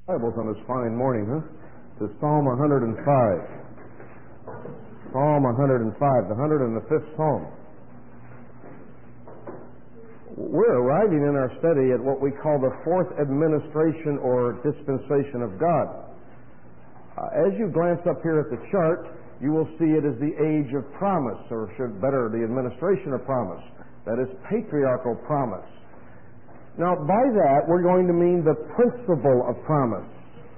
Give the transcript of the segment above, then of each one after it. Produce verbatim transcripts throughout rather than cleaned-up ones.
Bibles on this fine morning, huh? To Psalm one hundred five. Psalm one hundred five, the one hundred fifth Psalm. We're arriving in our study at what we call the fourth administration or dispensation of God. Uh, as you glance up here at the chart, you will see it as the age of promise, or should better, the administration of promise. That is patriarchal promise. Now, by that, we're going to mean the principle of promise.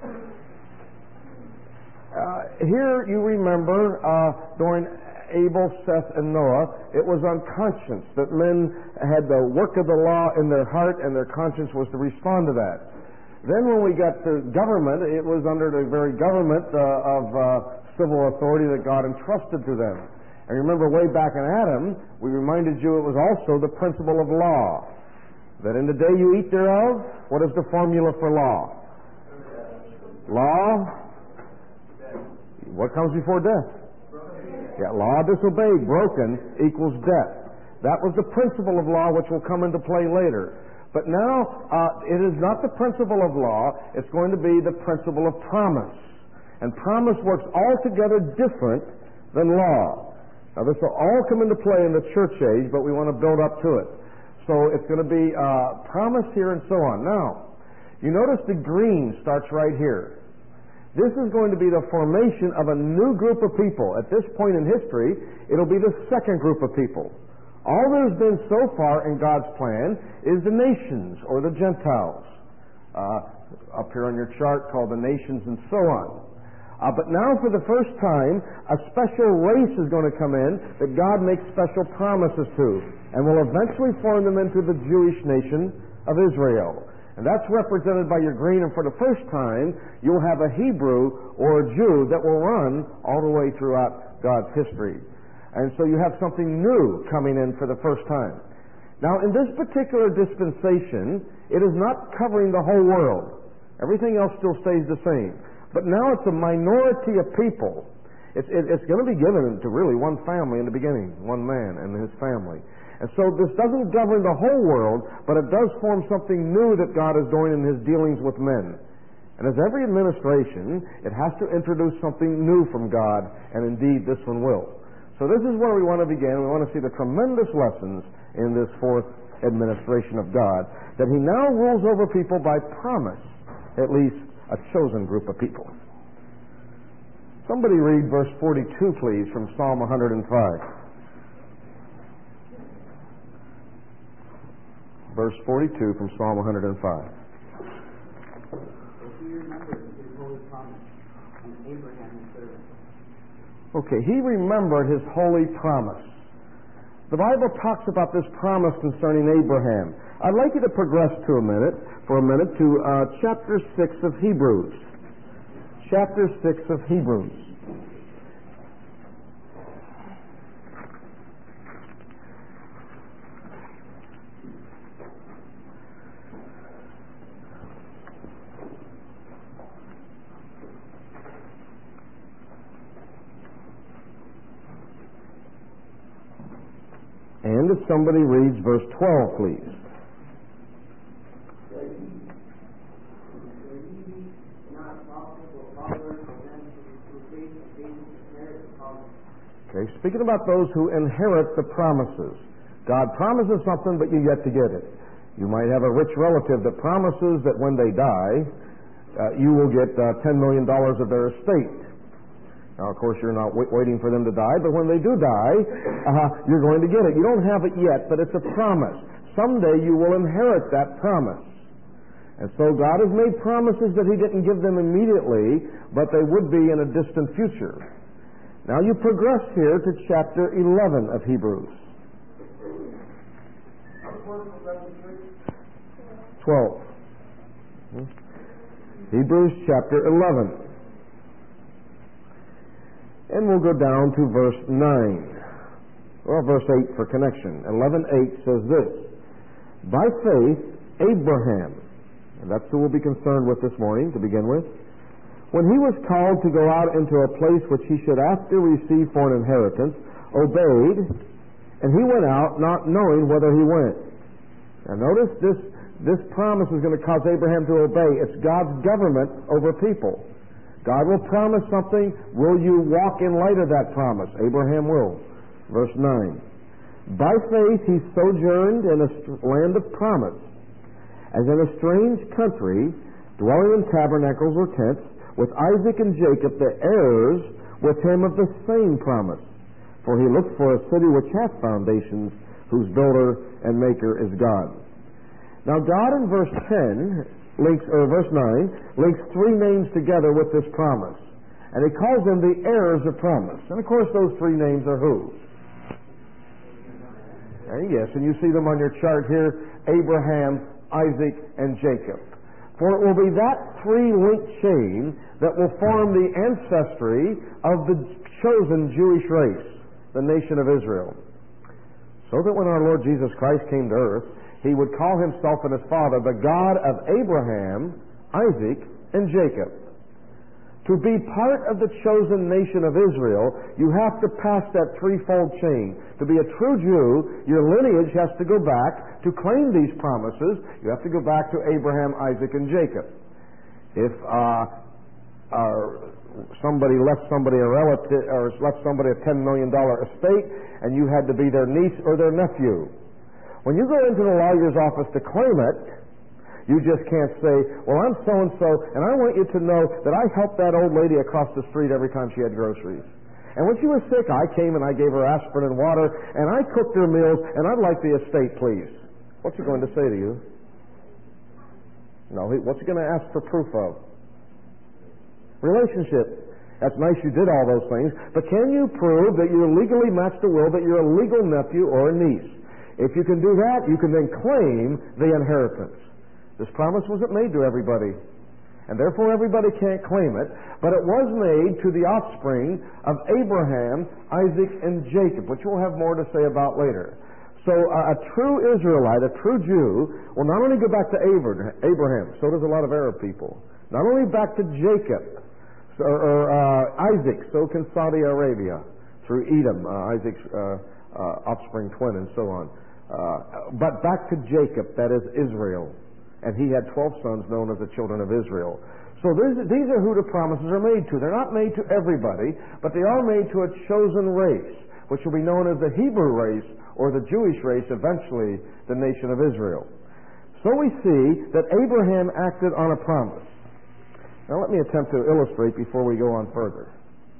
Uh, here, you remember, uh, during Abel, Seth, and Noah, it was on conscience that men had the work of the law in their heart, and their conscience was to respond to that. Then when we got to government, it was under the very government uh, of uh, civil authority that God entrusted to them. And remember, way back in Adam, we reminded you it was also the principle of law. That in the day you eat thereof, what is the formula for law? Law? What comes before death? Yeah, law disobeyed, broken, equals death. That was the principle of law which will come into play later. But now, uh, it is not the principle of law, it's going to be the principle of promise. And promise works altogether different than law. Now, this will all come into play in the church age, but we want to build up to it. So it's going to be uh, promise here and so on. Now, you notice the green starts right here. This is going to be the formation of a new group of people. At this point in history, it'll be the second group of people. All there's been so far in God's plan is the nations or the Gentiles. Uh, up here on your chart called the nations and so on. Uh, but now for the first time, a special race is going to come in that God makes special promises to, and will eventually form them into the Jewish nation of Israel. And that's represented by your green, and for the first time, you'll have a Hebrew or a Jew that will run all the way throughout God's history. And so you have something new coming in for the first time. Now, in this particular dispensation, it is not covering the whole world. Everything else still stays the same. But now it's a minority of people. It's, it, it's going to be given to really one family in the beginning, one man and his family. And so this doesn't govern the whole world, but it does form something new that God is doing in His dealings with men. And as every administration, it has to introduce something new from God, and indeed this one will. So this is where we want to begin. We want to see the tremendous lessons in this fourth administration of God, that He now rules over people by promise, at least a chosen group of people. Somebody read verse forty-two, please, from Psalm one hundred five. Verse forty-two from Psalm one hundred five. Okay, he remembered his holy promise. The Bible talks about this promise concerning Abraham. I'd like you to progress to a minute, for a minute, to uh, chapter six of Hebrews. Chapter six of Hebrews. And if somebody reads verse twelve, please. Okay, speaking about those who inherit the promises. God promises something, but you yet to get it. You might have a rich relative that promises that when they die, uh, you will get uh, ten million dollars of their estate. Now, of course, you're not w- waiting for them to die, but when they do die, uh, you're going to get it. You don't have it yet, but it's a promise. Someday you will inherit that promise. And so God has made promises that He didn't give them immediately, but they would be in a distant future. Now you progress here to chapter eleven of Hebrews. twelve. Hebrews chapter eleven. And we'll go down to verse nine. Well, verse eight for connection. eleven eight says this. By faith, Abraham, and that's who we'll be concerned with this morning to begin with, when he was called to go out into a place which he should after receive for an inheritance, obeyed, and he went out not knowing whither he went. Now notice this this promise is going to cause Abraham to obey. It's God's government over people. God will promise something. Will you walk in light of that promise? Abraham will. Verse nine. By faith he sojourned in a land of promise, as in a strange country, dwelling in tabernacles or tents, with Isaac and Jacob, the heirs with him of the same promise. For he looked for a city which hath foundations, whose builder and maker is God. Now God in verse ten links, or verse nine, links three names together with this promise. And he calls them the heirs of promise. And of course those three names are who? And yes, and you see them on your chart here, Abraham, Isaac, and Jacob. For it will be that three-linked chain that will form the ancestry of the chosen Jewish race, the nation of Israel. So that when our Lord Jesus Christ came to earth, he would call himself and his father the God of Abraham, Isaac, and Jacob. To be part of the chosen nation of Israel, you have to pass that threefold chain. To be a true Jew, your lineage has to go back to claim these promises. You have to go back to Abraham, Isaac, and Jacob. If uh, uh, somebody left somebody a relative, or left somebody a ten million dollars estate, and you had to be their niece or their nephew, when you go into the lawyer's office to claim it, you just can't say, well, I'm so-and-so, and I want you to know that I helped that old lady across the street every time she had groceries. And when she was sick, I came and I gave her aspirin and water, and I cooked her meals, and I'd like the estate, please. What's he going to say to you? No, he, what's he going to ask for proof of? Relationship. That's nice you did all those things, but can you prove that you legally matched the will, that you're a legal nephew or a niece? If you can do that, you can then claim the inheritance. This promise wasn't made to everybody, and therefore everybody can't claim it, but it was made to the offspring of Abraham, Isaac, and Jacob, which we'll have more to say about later. So uh, a true Israelite, a true Jew, will not only go back to Abraham, so does a lot of Arab people, not only back to Jacob, so, or uh, Isaac, so can Saudi Arabia, through Edom, uh, Isaac's uh, uh, offspring twin, and so on, uh, but back to Jacob, that is Israel. And he had twelve sons known as the children of Israel. So these are who the promises are made to. They're not made to everybody, but they are made to a chosen race, which will be known as the Hebrew race, or the Jewish race, eventually the nation of Israel. So we see that Abraham acted on a promise. Now let me attempt to illustrate before we go on further.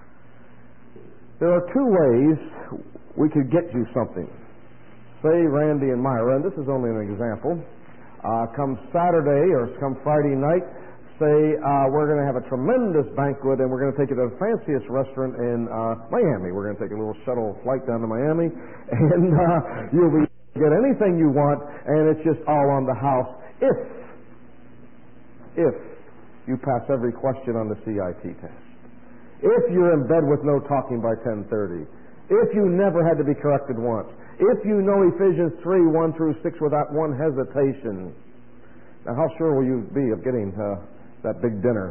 There are two ways we could get you something. Say Randy and Myra, and this is only an example. Uh, come Saturday or come Friday night, say uh, we're going to have a tremendous banquet and we're going to take you to the fanciest restaurant in uh, Miami. We're going to take a little shuttle flight down to Miami, and uh, you'll be able to get anything you want, and it's just all on the house if, if you pass every question on the C I T test. If you're in bed with no talking by ten thirty. If you never had to be corrected once. If you know Ephesians three, one through six without one hesitation. Now, how sure will you be of getting uh, that big dinner?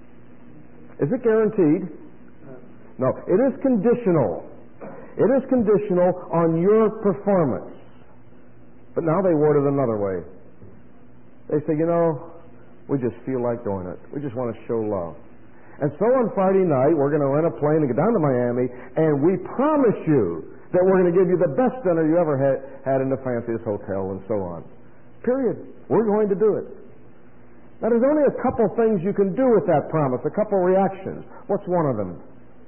Is it guaranteed? No. It is conditional. It is conditional on your performance. But now they word it another way. They say, you know, we just feel like doing it. We just want to show love. And so on Friday night, we're going to rent a plane and go down to Miami, and we promise you that we're going to give you the best dinner you ever had, had in the fanciest hotel, and so on. Period. We're going to do it. Now, there's only a couple things you can do with that promise, a couple reactions. What's one of them?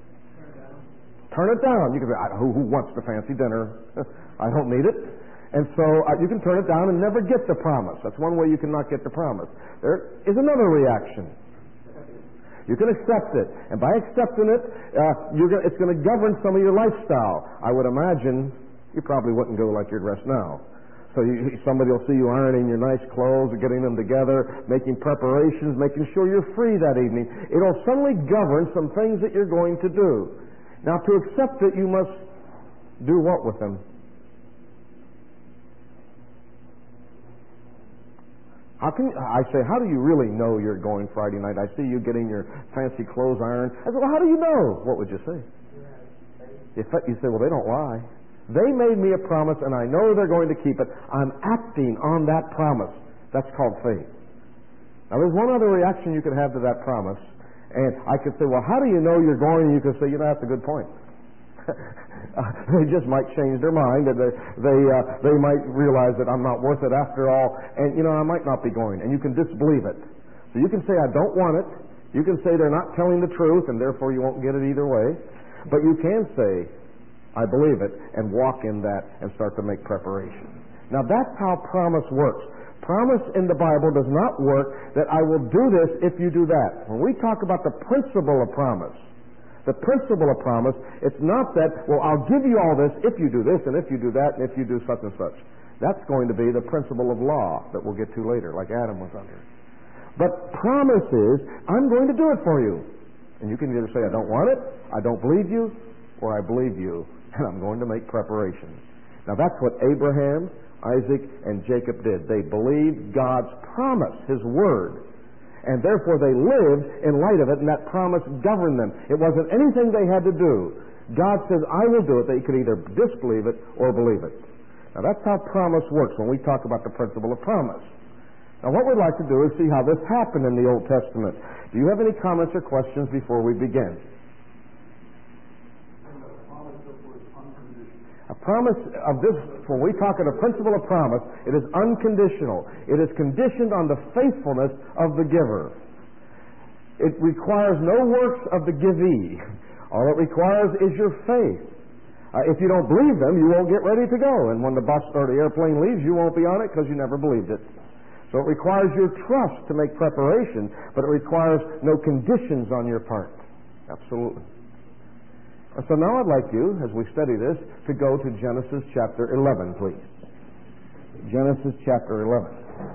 Turn it down. You can say, who, who wants the fancy dinner? I don't need it. And so uh, you can turn it down and never get the promise. That's one way you cannot get the promise. There is another reaction. You can accept it, and by accepting it, uh, you're gonna, it's going to govern some of your lifestyle. I would imagine you probably wouldn't go like you're dressed now. So you, somebody will see you ironing your nice clothes, or getting them together, making preparations, making sure you're free that evening. It'll suddenly govern some things that you're going to do. Now, to accept it, you must do what with them? How can you, I say, how do you really know you're going Friday night? I see you getting your fancy clothes ironed. I said, well, how do you know? What would you say? You say, well, they don't lie. They made me a promise, and I know they're going to keep it. I'm acting on that promise. That's called faith. Now, there's one other reaction you could have to that promise, and I could say, well, how do you know you're going? And you could say, you know, that's a good point. uh, they just might change their mind, and they they, uh, they might realize that I'm not worth it after all, and, you know, I might not be going, and you can disbelieve it. So you can say, I don't want it. You can say they're not telling the truth, and therefore you won't get it either way. But you can say, I believe it, and walk in that and start to make preparation. Now, that's how promise works. Promise in the Bible does not work that I will do this if you do that. When we talk about the principle of promise, the principle of promise, it's not that, well, I'll give you all this if you do this, and if you do that, and if you do such and such. That's going to be the principle of law that we'll get to later, like Adam was under. But promise is, I'm going to do it for you. And you can either say, I don't want it, I don't believe you, or I believe you, and I'm going to make preparation. Now, that's what Abraham, Isaac, and Jacob did. They believed God's promise, His word, and therefore they lived in light of it, and that promise governed them. It wasn't anything they had to do. God says, I will do it. They could either disbelieve it or believe it. Now, that's how promise works when we talk about the principle of promise. Now, what we'd like to do is see how this happened in the Old Testament. Do you have any comments or questions before we begin? A promise of this, when we talk of the principle of promise, it is unconditional. It is conditioned on the faithfulness of the giver. It requires no works of the givee. All it requires is your faith. Uh, if you don't believe them, you won't get ready to go. And when the bus or the airplane leaves, you won't be on it because you never believed it. So it requires your trust to make preparation, but it requires no conditions on your part. Absolutely. So now I'd like you, as we study this, to go to Genesis chapter eleven, please. Genesis chapter eleven.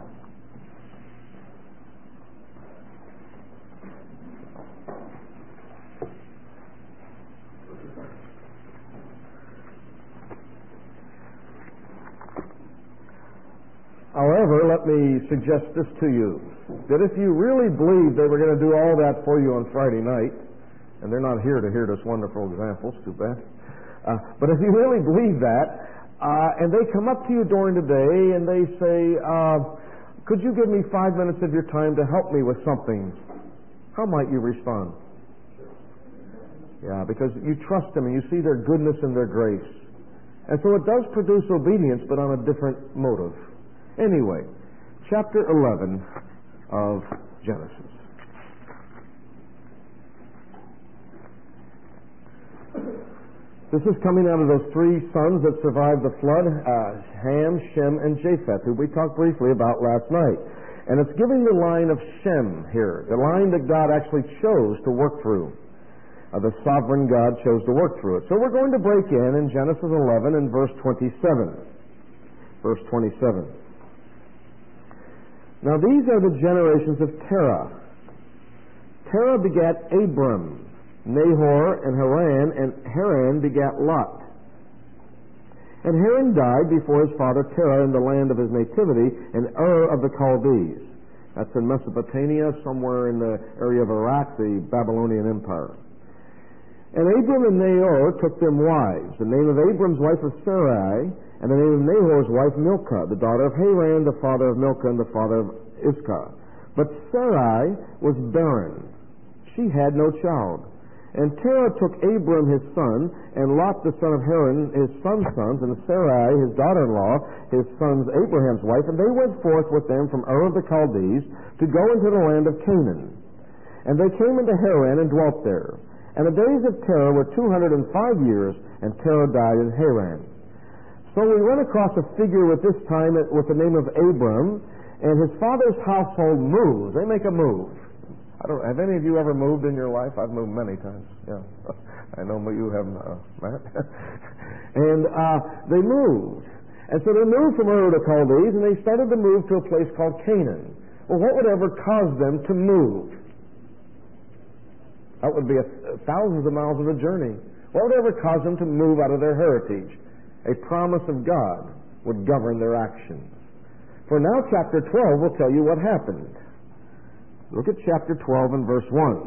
However, let me suggest this to you, that if you really believed they were going to do all that for you on Friday night, and they're not here to hear this wonderful example, it's too bad. Uh, but if you really believe that, uh, and they come up to you during the day and they say, uh, could you give me five minutes of your time to help me with something? How might you respond? Yeah, because you trust them and you see their goodness and their grace. And so it does produce obedience, but on a different motive. Anyway, chapter eleven of Genesis. This is coming out of those three sons that survived the flood, uh, Ham, Shem, and Japheth, who we talked briefly about last night. And it's giving the line of Shem here, the line that God actually chose to work through. Uh, the sovereign God chose to work through it. So we're going to break in in Genesis eleven and verse twenty-seven. Verse twenty-seven. Now these are the generations of Terah. Terah begat Abram, Nahor, and Haran, and Haran begat Lot. And Haran died before his father Terah in the land of his nativity, in Ur of the Chaldees. That's in Mesopotamia, somewhere in the area of Iraq, the Babylonian Empire. And Abram and Nahor took them wives. The name of Abram's wife was Sarai, and the name of Nahor's wife Milcah, the daughter of Haran, the father of Milcah, and the father of Iscah. But Sarai was barren. She had no child. And Terah took Abram his son, and Lot the son of Haran his son's sons, and Sarai his daughter-in-law, his son's Abraham's wife, and they went forth with them from Ur of the Chaldees to go into the land of Canaan. And they came into Haran and dwelt there. And the days of Terah were two hundred and five years, and Terah died in Haran. So we run across a figure with this time with the name of Abram, and his father's household moves. They make a move. I don't. Have any of you ever moved in your life? I've moved many times. Yeah, I know you have, uh, Matt. and uh, they moved, and so they moved from Ur to Chaldees, and they started to move to a place called Canaan. Well, what would ever cause them to move? That would be a, a thousands of miles of a journey. What would ever cause them to move out of their heritage? A promise of God would govern their actions. For now, chapter twelve will tell you what happened. Look at chapter twelve and verse one.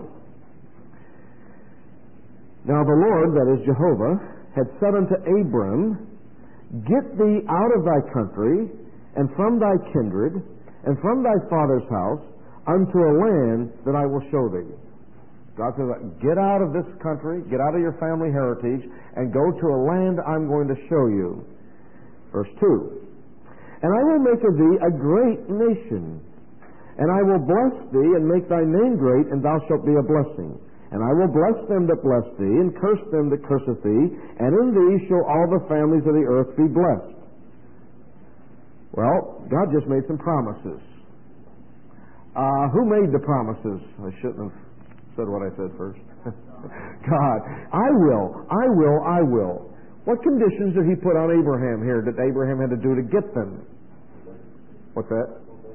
Now the Lord, that is Jehovah, had said unto Abram, Get thee out of thy country, and from thy kindred, and from thy father's house unto a land that I will show thee. God says, get out of this country, get out of your family heritage, and go to a land I'm going to show you. Verse two. And I will make of thee a great nation, and I will bless thee, and make thy name great, and thou shalt be a blessing. And I will bless them that bless thee, and curse them that curseth thee, and in thee shall all the families of the earth be blessed. Well, God just made some promises. Uh, who made the promises? I shouldn't have said what I said first. God. I will, I will, I will. What conditions did he put on Abraham here that Abraham had to do to get them? What's that?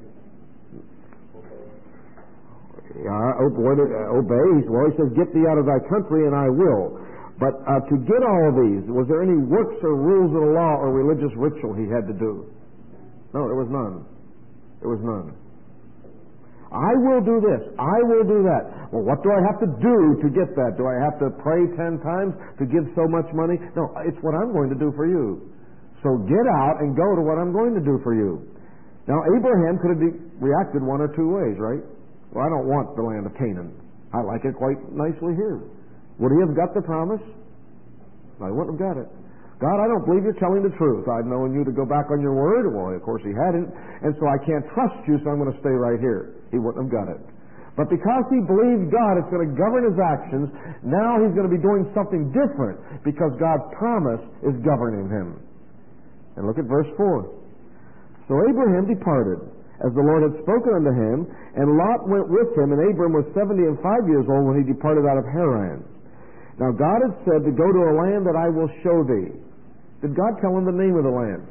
Yeah, obey. Well, he says, get thee out of thy country, and I will. But uh, to get all of these, was there any works or rules of the law or religious ritual he had to do? No, there was none. There was none. I will do this. I will do that. Well, what do I have to do to get that? Do I have to pray ten times to give so much money? No, it's what I'm going to do for you. So get out and go to what I'm going to do for you. Now, Abraham could have de- reacted one or two ways, right? Well, I don't want the land of Canaan. I like it quite nicely here. Would he have got the promise? No, he wouldn't have got it. God, I don't believe you're telling the truth. I've known you to go back on your word. Well, of course he hadn't. And so I can't trust you, so I'm going to stay right here. He wouldn't have got it. But because he believed God is going to govern his actions, now he's going to be doing something different because God's promise is governing him. And look at verse four. So Abraham departed, as the Lord had spoken unto him, and Lot went with him, and Abram was seventy and five years old when he departed out of Haran. Now God had said to go to a land that I will show thee. Did God tell him the name of the land?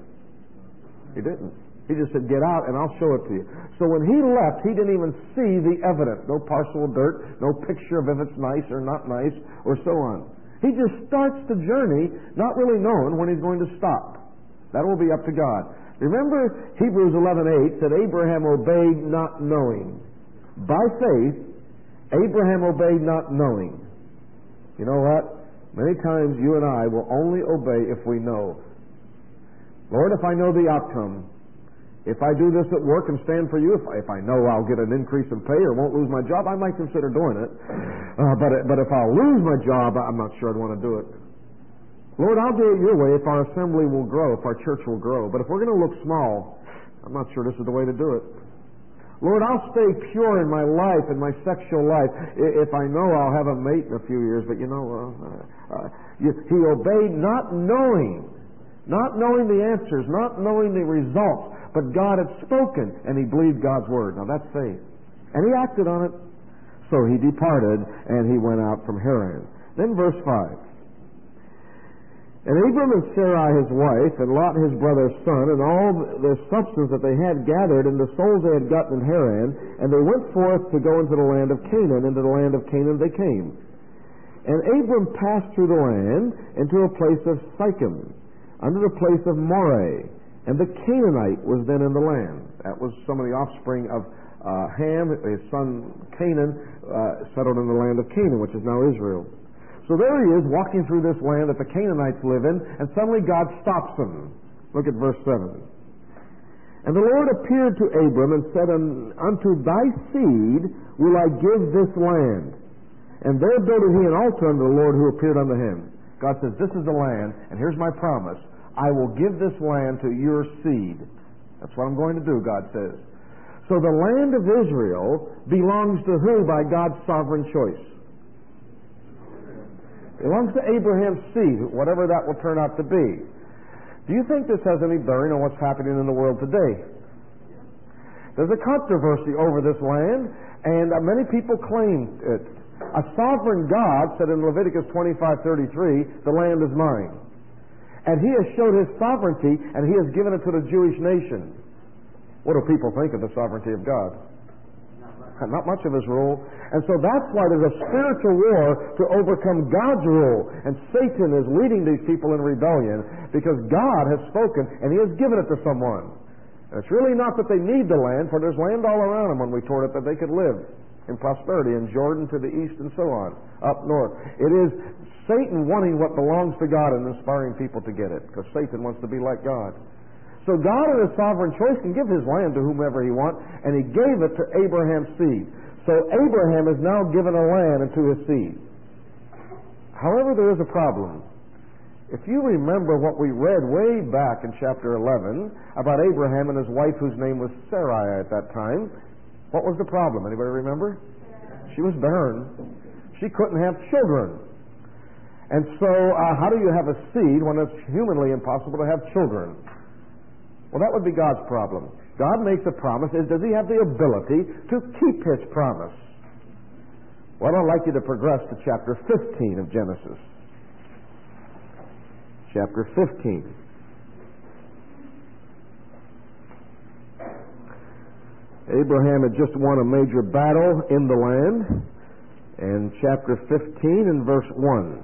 He didn't. He just said, get out and I'll show it to you. So when he left, he didn't even see the evidence. No parcel of dirt, no picture of if it's nice or not nice, or so on. He just starts the journey not really knowing when he's going to stop. That will be up to God. Remember Hebrews eleven eight said Abraham obeyed not knowing. By faith, Abraham obeyed not knowing. You know what? Many times you and I will only obey if we know. Lord, if I know the outcome, if I do this at work and stand for you, if I, if I know I'll get an increase in pay or won't lose my job, I might consider doing it. Uh, but, but if I'll lose my job, I'm not sure I'd want to do it. Lord, I'll do it your way if our assembly will grow, if our church will grow. But if we're going to look small, I'm not sure this is the way to do it. Lord, I'll stay pure in my life, in my sexual life, if I know I'll have a mate in a few years. But you know, uh, uh, you, he obeyed not knowing, not knowing the answers, not knowing the results. But God had spoken, and he believed God's word. Now that's faith. And he acted on it. So he departed, and he went out from Haran. Then verse five. And Abram and Sarai his wife, and Lot his brother's son, and all the substance that they had gathered, and the souls they had gotten in Haran, and they went forth to go into the land of Canaan. Into the land of Canaan they came. And Abram passed through the land into a place of Sychem, unto the place of Moreh, and the Canaanite was then in the land. That was some of the offspring of uh, Ham, his son Canaan, uh, settled in the land of Canaan, which is now Israel. So there he is, walking through this land that the Canaanites live in, and suddenly God stops him. Look at verse seven. And the Lord appeared to Abram and said, Unto thy seed will I give this land. And there builded he an altar unto the Lord who appeared unto him. God says, this is the land, and here's my promise. I will give this land to your seed. That's what I'm going to do, God says. So the land of Israel belongs to who by God's sovereign choice? It belongs to Abraham's seed, whatever that will turn out to be. Do you think this has any bearing on what's happening in the world today? There's a controversy over this land, and uh, many people claim it. A sovereign God said in Leviticus twenty-five thirty-three, the land is mine. And he has showed his sovereignty, and he has given it to the Jewish nation. What do people think of the sovereignty of God? Not much of his rule. And so that's why there's a spiritual war to overcome God's rule. And Satan is leading these people in rebellion because God has spoken and he has given it to someone. And it's really not that they need the land, for there's land all around them when we toured it that they could live in prosperity in Jordan to the east and so on, up north. It is Satan wanting what belongs to God and inspiring people to get it because Satan wants to be like God. So God in His sovereign choice can give His land to whomever He wants, and He gave it to Abraham's seed. So Abraham is now given a land unto his seed. However, there is a problem. If you remember what we read way back in chapter eleven about Abraham and his wife whose name was Sarai at that time, what was the problem? Anybody remember? She was barren. She couldn't have children. And so uh, how do you have a seed when it's humanly impossible to have children? Well, that would be God's problem. God makes a promise. Does He have the ability to keep His promise? Well, I'd like you to progress to chapter fifteen of Genesis. Chapter fifteen. Abraham had just won a major battle in the land. And chapter fifteen and verse one.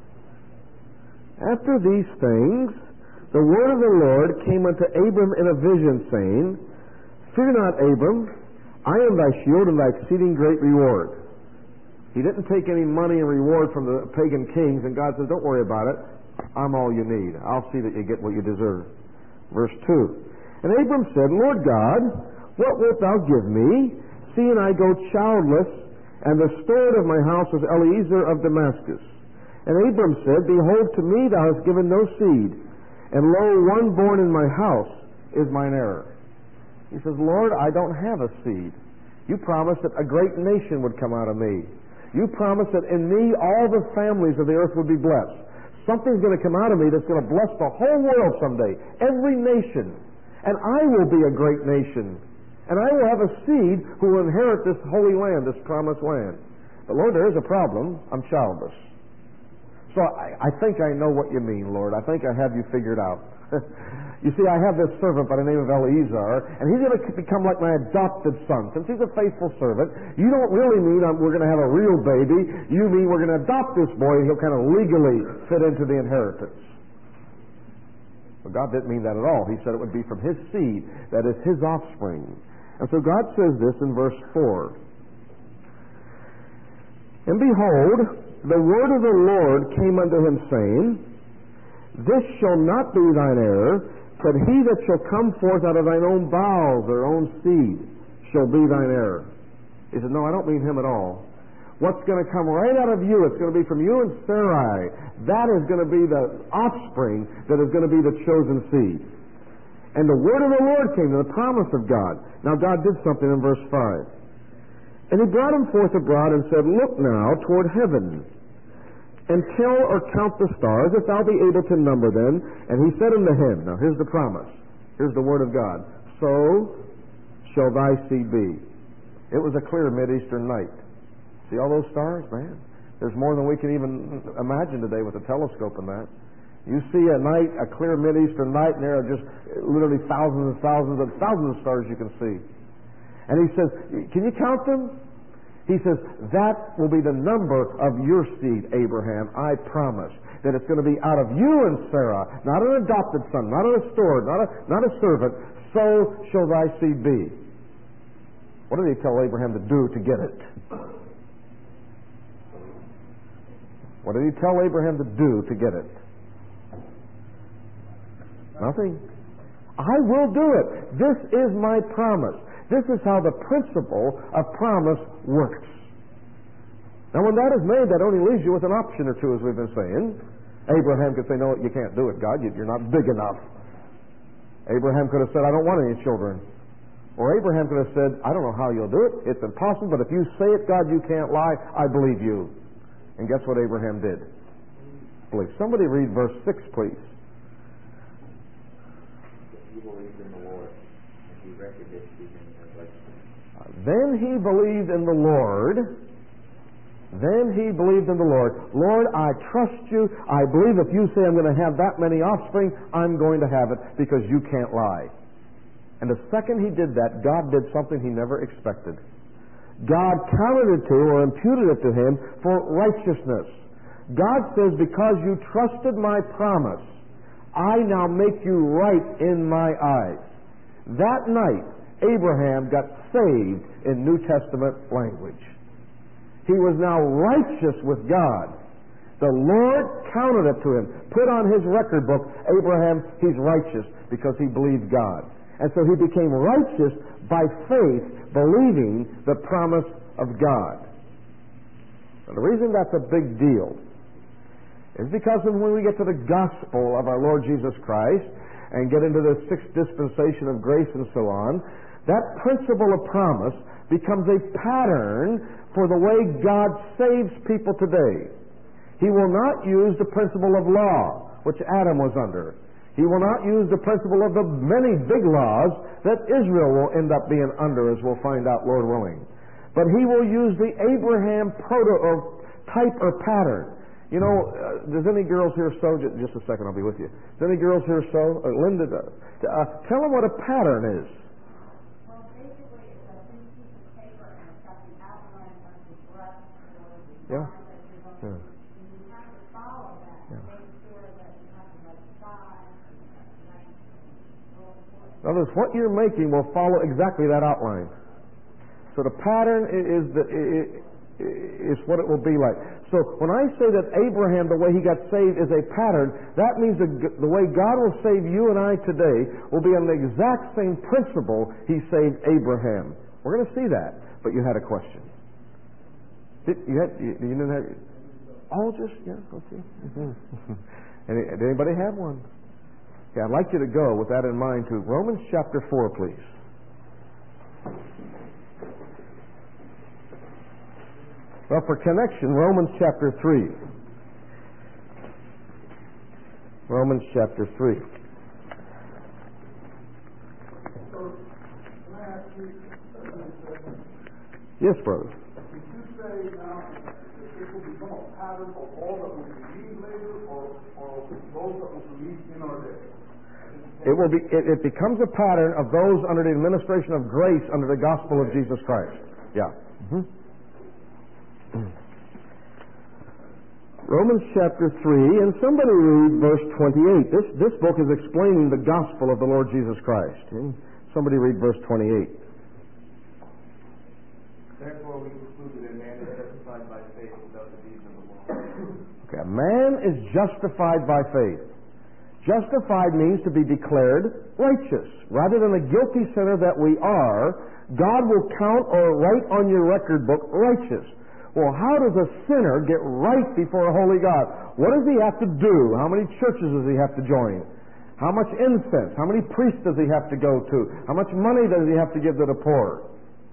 After these things, the word of the Lord came unto Abram in a vision, saying, Fear not, Abram, I am thy shield and thy exceeding great reward. He didn't take any money and reward from the pagan kings, and God says, don't worry about it. I'm all you need. I'll see that you get what you deserve. Verse two. And Abram said, Lord God, what wilt thou give me, seeing I go childless, and the steward of my house is Eliezer of Damascus? And Abram said, Behold, to me thou hast given no seed, and lo, one born in my house is mine heir. He says, Lord, I don't have a seed. You promised that a great nation would come out of me. You promised that in me all the families of the earth would be blessed. Something's going to come out of me that's going to bless the whole world someday, every nation. And I will be a great nation. And I will have a seed who will inherit this holy land, this promised land. But Lord, there is a problem. I'm childless. So I, I think I know what you mean, Lord. I think I have you figured out. You see, I have this servant by the name of Eliezer, and he's going to become like my adopted son. Since he's a faithful servant, you don't really mean I'm, we're going to have a real baby. You mean we're going to adopt this boy, and he'll kind of legally fit into the inheritance. But God didn't mean that at all. He said it would be from his seed, that is his offspring. And so God says this in verse four. And behold, the word of the Lord came unto him, saying, This shall not be thine heir, but he that shall come forth out of thine own bowels, or own seed, shall be thine heir. He said, no, I don't mean him at all. What's going to come right out of you, it's going to be from you and Sarai. That is going to be the offspring that is going to be the chosen seed. And the word of the Lord came to the promise of God. Now God did something in verse five. And he brought him forth abroad and said, Look now toward heaven, and tell or count the stars, if thou be able to number them. And he said unto him, now here's the promise, here's the word of God, so shall thy seed be. It was a clear Mideastern night. See all those stars, man? There's more than we can even imagine today with a telescope and that. You see a night, a clear Mideastern night, and there are just literally thousands and thousands of thousands of stars you can see. And he says, can you count them? He says, that will be the number of your seed, Abraham. I promise that it's going to be out of you and Sarah, not an adopted son, not a steward, not a, not a servant. So shall thy seed be. What did he tell Abraham to do to get it? What did he tell Abraham to do to get it? Nothing. I will do it. This is my promise. This is how the principle of promise works. Now, when that is made, that only leaves you with an option or two, as we've been saying. Abraham could say, no, you can't do it, God. You're not big enough. Abraham could have said, I don't want any children. Or Abraham could have said, I don't know how you'll do it. It's impossible, but if you say it, God, you can't lie. I believe you. And guess what Abraham did? Believe. Somebody read verse six, please. He believed in the Lord, and he reckoned it to be him as righteousness. Then he believed in the Lord. Then he believed in the Lord. Lord, I trust you. I believe if you say I'm going to have that many offspring, I'm going to have it because you can't lie. And the second he did that, God did something he never expected. God counted it to or imputed it to him for righteousness. God says, because you trusted my promise, I now make you right in my eyes. That night, Abraham got saved in New Testament language. He was now righteous with God. The Lord counted it to him, put on his record book, Abraham, he's righteous, because he believed God. And so he became righteous by faith, believing the promise of God. Now, the reason that's a big deal is because of when we get to the gospel of our Lord Jesus Christ and get into the sixth dispensation of grace and so on, that principle of promise becomes a pattern for the way God saves people today. He will not use the principle of law, which Adam was under. He will not use the principle of the many big laws that Israel will end up being under, as we'll find out, Lord willing. But he will use the Abraham proto or type or pattern. You know, uh, does any girls here sew? Just, just a second, I'll be with you. Does any girls here sew? Uh, Linda, uh, uh, tell them what a pattern is. Well, basically, it's a thin piece of paper and it's got the outline of the brush or the Yeah. line that you're going Yeah. to. And you have to follow that Yeah. and make sure that you have the right size and the right length and all the In other words, what you're making will follow exactly that outline. So the pattern i- is the, i- i- is what it will be like. So when I say that Abraham, the way he got saved, is a pattern, that means the, the way God will save you and I today will be on the exact same principle he saved Abraham. We're going to see that. But you had a question. Did you, had, you, you didn't have... Oh, just, yeah, okay. Any, did anybody have one? Yeah, I'd like you to go with that in mind to Romans chapter four, please. Well, for connection, Romans chapter three. Romans chapter three. So, can I ask you, Yes, brother. did you say now that this will become a pattern of all that will believe later, or, or those that will believe in our day? It will be. It, it becomes a pattern of those under the administration of grace under the gospel of Jesus Christ. Yeah. Mm-hmm. Romans chapter three, and somebody read verse twenty-eight. This this book is explaining the gospel of the Lord Jesus Christ. Somebody read verse twenty-eight. Therefore we conclude that a man is justified by faith without the deeds of the law. Okay, a man is justified by faith. Justified means to be declared righteous. Rather than the guilty sinner that we are, God will count or write on your record book righteous. Well, how does a sinner get right before a holy God? What does he have to do? How many churches does he have to join? How much incense? How many priests does he have to go to? How much money does he have to give to the poor?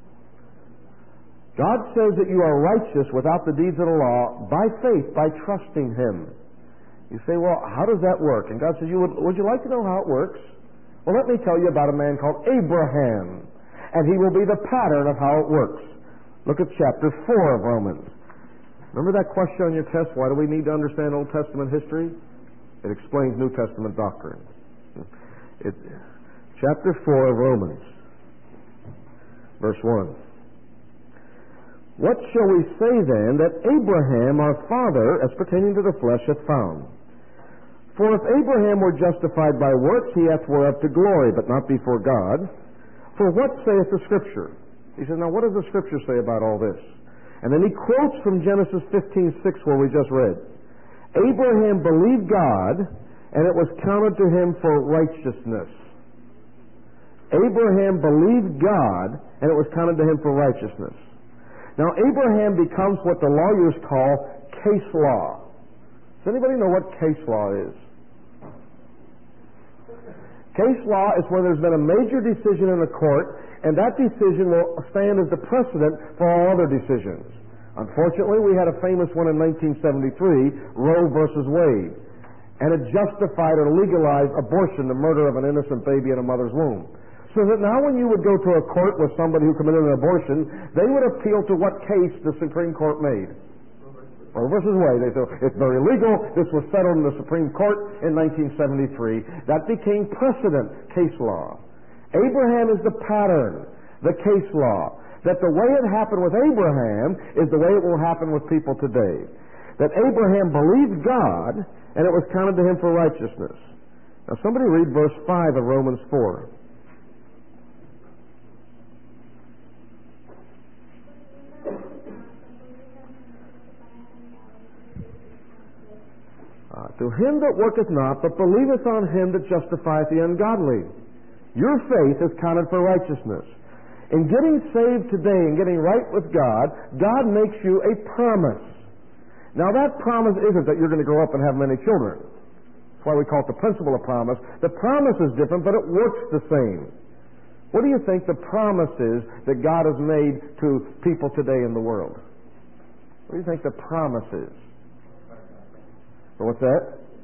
God says that you are righteous without the deeds of the law by faith, by trusting him. You say, well, how does that work? And God says, you would, would you like to know how it works? Well, let me tell you about a man called Abraham, and he will be the pattern of how it works. Look at chapter four of Romans. Remember that question on your test, why do we need to understand Old Testament history? It explains New Testament doctrine. It, chapter four of Romans, verse one. What shall we say then that Abraham our father, as pertaining to the flesh, hath found? For if Abraham were justified by works, he hath whereof to glory, but not before God. For what saith the Scripture? He says, now what does the Scripture say about all this? And then he quotes from Genesis fifteen six, where we just read. Abraham believed God, and it was counted to him for righteousness. Abraham believed God, and it was counted to him for righteousness. Now, Abraham becomes what the lawyers call case law. Does anybody know what case law is? Case law is when there's been a major decision in the court, and that decision will stand as the precedent for all other decisions. Unfortunately, we had a famous one in nineteen seventy-three, Roe versus Wade, and it justified or legalized abortion, the murder of an innocent baby in a mother's womb. So that now when you would go to a court with somebody who committed an abortion, they would appeal to what case the Supreme Court made. Roe versus Wade. They said, it's very legal. This was settled in the Supreme Court in nineteen seventy-three. That became precedent case law. Abraham is the pattern, the case law. That the way it happened with Abraham is the way it will happen with people today. That Abraham believed God, and it was counted to him for righteousness. Now somebody read verse five of Romans four. Uh, To him that worketh not, but believeth on him that justifieth the ungodly. Your faith is counted for righteousness. In getting saved today and getting right with God, God makes you a promise. Now that promise isn't that you're going to grow up and have many children. That's why we call it the principle of promise. The promise is different, but it works the same. What do you think the promise is that God has made to people today in the world? What do you think the promise is? What's that?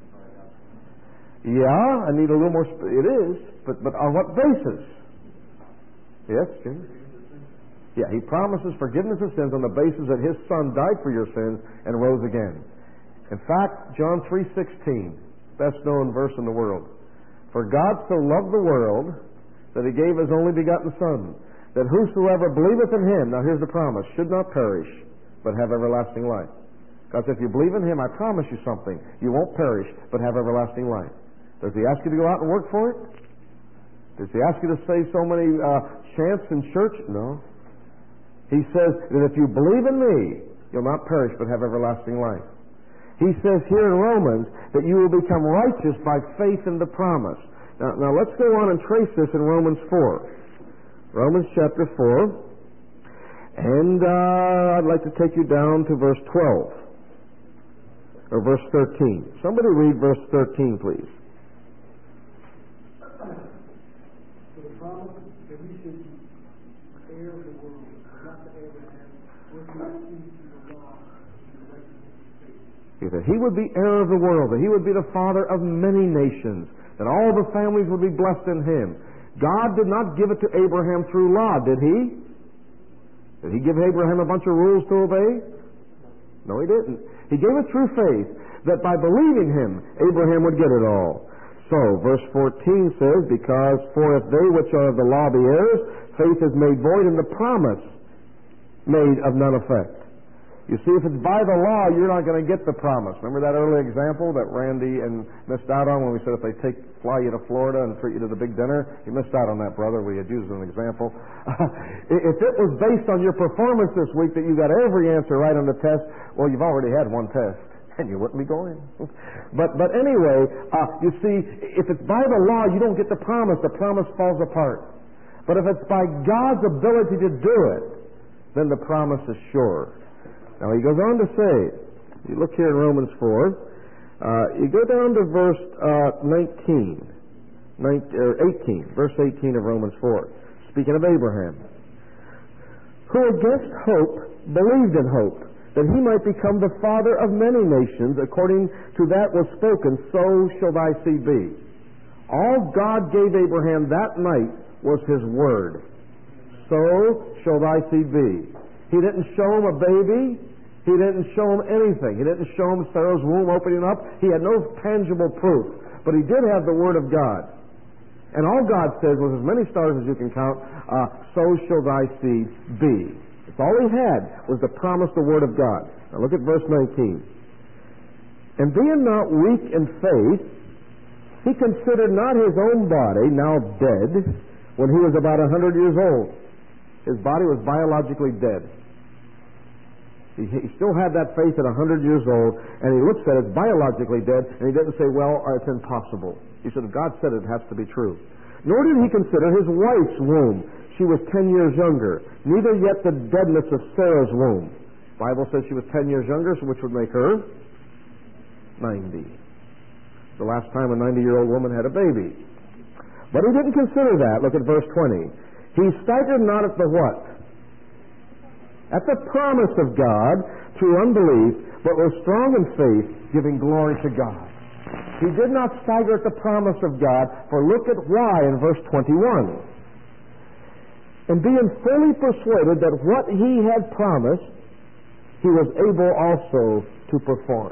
Yeah, I need a little more. Sp- it is, but but on what basis? Yes, Jim? Yeah, he promises forgiveness of sins on the basis that his Son died for your sins and rose again. In fact, John three sixteen, best known verse in the world. For God so loved the world that he gave his only begotten Son, that whosoever believeth in him, now here's the promise, should not perish, but have everlasting life. Because if you believe in him, I promise you something. You won't perish, but have everlasting life. Does he ask you to go out and work for it? Does he ask you to say so many uh, chants in church? No. He says that if you believe in me, you'll not perish, but have everlasting life. He says here in Romans that you will become righteous by faith in the promise. Now, now let's go on and trace this in Romans four. Romans chapter four. And uh, I'd like to take you down to verse twelve. Or verse thirteen. Somebody read verse thirteen, please. For the promise that we should be heir of the world, not to Abraham, was not seen through the law, in the righteousness of faith. He said he would be heir of the world, that he would be the father of many nations, that all the families would be blessed in him. God did not give it to Abraham through law, did he? Did he give Abraham a bunch of rules to obey? No, he didn't. He gave it through faith, that by believing him, Abraham would get it all. So, verse fourteen says, because for if they which are of the law be heirs, faith is made void, and the promise made of none effect. You see, if it's by the law, you're not going to get the promise. Remember that early example that Randy and missed out on when we said if they take fly you to Florida and treat you to the big dinner? He missed out on that, brother. We had used as an example. If it was based on your performance this week that you got every answer right on the test, well, you've already had one test, and you wouldn't be going. but but anyway, uh, you see, if it's by the law, you don't get the promise. The promise falls apart. But if it's by God's ability to do it, then the promise is sure. Now he goes on to say, you look here in Romans four, uh, you go down to verse uh, nineteen, nineteen, or eighteen, verse eighteen of Romans four, speaking of Abraham, who against hope believed in hope, that he might become the father of many nations, according to that was spoken, so shall thy seed be. All God gave Abraham that night was his word. So shall thy seed be. He didn't show him a baby. He didn't show him anything. He didn't show him Sarah's womb opening up. He had no tangible proof. But he did have the Word of God. And all God says was, as many stars as you can count, uh, so shall thy seed be. That's all he had, was the promise, the Word of God. Now look at verse nineteen. And being not weak in faith, he considered not his own body, now dead, when he was about a hundred years old. His body was biologically dead. He, he still had that faith at a hundred years old, and he looks at it as biologically dead, and he didn't say, well, it's impossible. He said, if God said it, it has to be true. Nor did he consider his wife's womb. She was ten years younger. Neither yet the deadness of Sarah's womb. The Bible says she was ten years younger, so which would make her ninety. The last time a ninety-year-old woman had a baby. But he didn't consider that. Look at verse twenty. He staggered not at the what? At the promise of God through unbelief, but was strong in faith, giving glory to God. He did not stagger at the promise of God, for look at why in verse twenty-one. And being fully persuaded that what he had promised, he was able also to perform.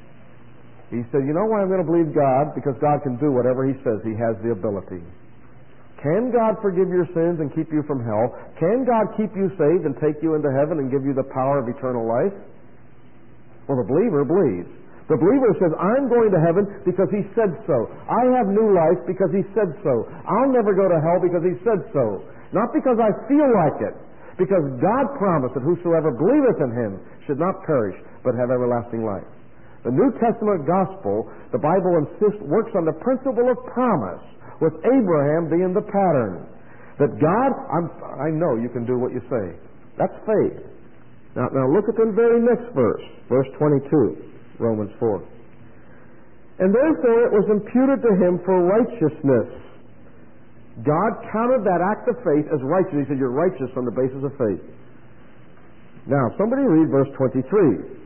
He said, you know why I'm going to believe God? Because God can do whatever he says. He has the ability. Can God forgive your sins and keep you from hell? Can God keep you saved and take you into heaven and give you the power of eternal life? Well, the believer believes. The believer says, I'm going to heaven because he said so. I have new life because he said so. I'll never go to hell because he said so. Not because I feel like it. Because God promised that whosoever believeth in him should not perish, but have everlasting life. The New Testament gospel, the Bible insists, works on the principle of promise, with Abraham being the pattern. That God, I'm, I know you can do what you say. That's faith. Now, now look at the very next verse, verse twenty-two, Romans four. And therefore it was imputed to him for righteousness. God counted that act of faith as righteous. He said, you're righteous on the basis of faith. Now, somebody read verse twenty-three.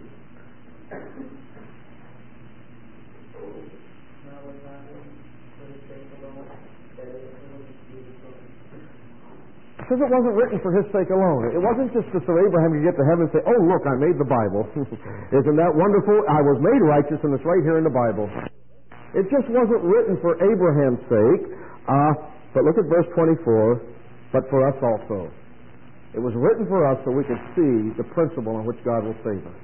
Because it wasn't written for his sake alone. It wasn't just so Abraham could get to heaven and say, oh, look, I made the Bible. Isn't that wonderful? I was made righteous, and it's right here in the Bible. It just wasn't written for Abraham's sake. Uh, but look at verse twenty-four. But for us also. It was written for us so we could see the principle on which God will save us.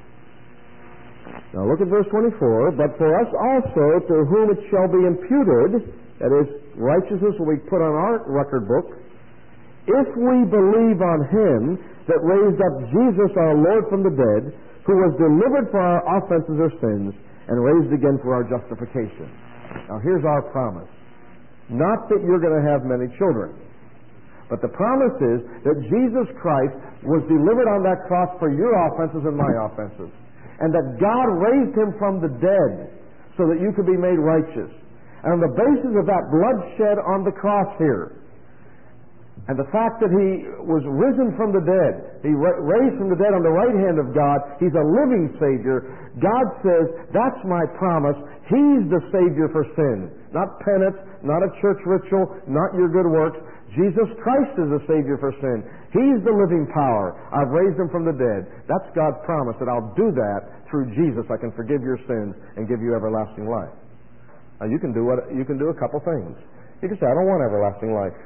Now look at verse twenty-four. But for us also, to whom it shall be imputed, that is, righteousness will be put on our record book, if we believe on him that raised up Jesus our Lord from the dead, who was delivered for our offenses or sins, and raised again for our justification. Now here's our promise. Not that you're going to have many children, but the promise is that Jesus Christ was delivered on that cross for your offenses and my offenses, and that God raised him from the dead so that you could be made righteous. And on the basis of that blood shed on the cross here, and the fact that he was risen from the dead, he ra- raised from the dead on the right hand of God, he's a living Savior. God says, that's my promise. He's the Savior for sin. Not penance, not a church ritual, not your good works. Jesus Christ is the Savior for sin. He's the living power. I've raised him from the dead. That's God's promise, that I'll do that through Jesus. I can forgive your sins and give you everlasting life. Now you can do what you can do a couple things. You can say, I don't want everlasting life.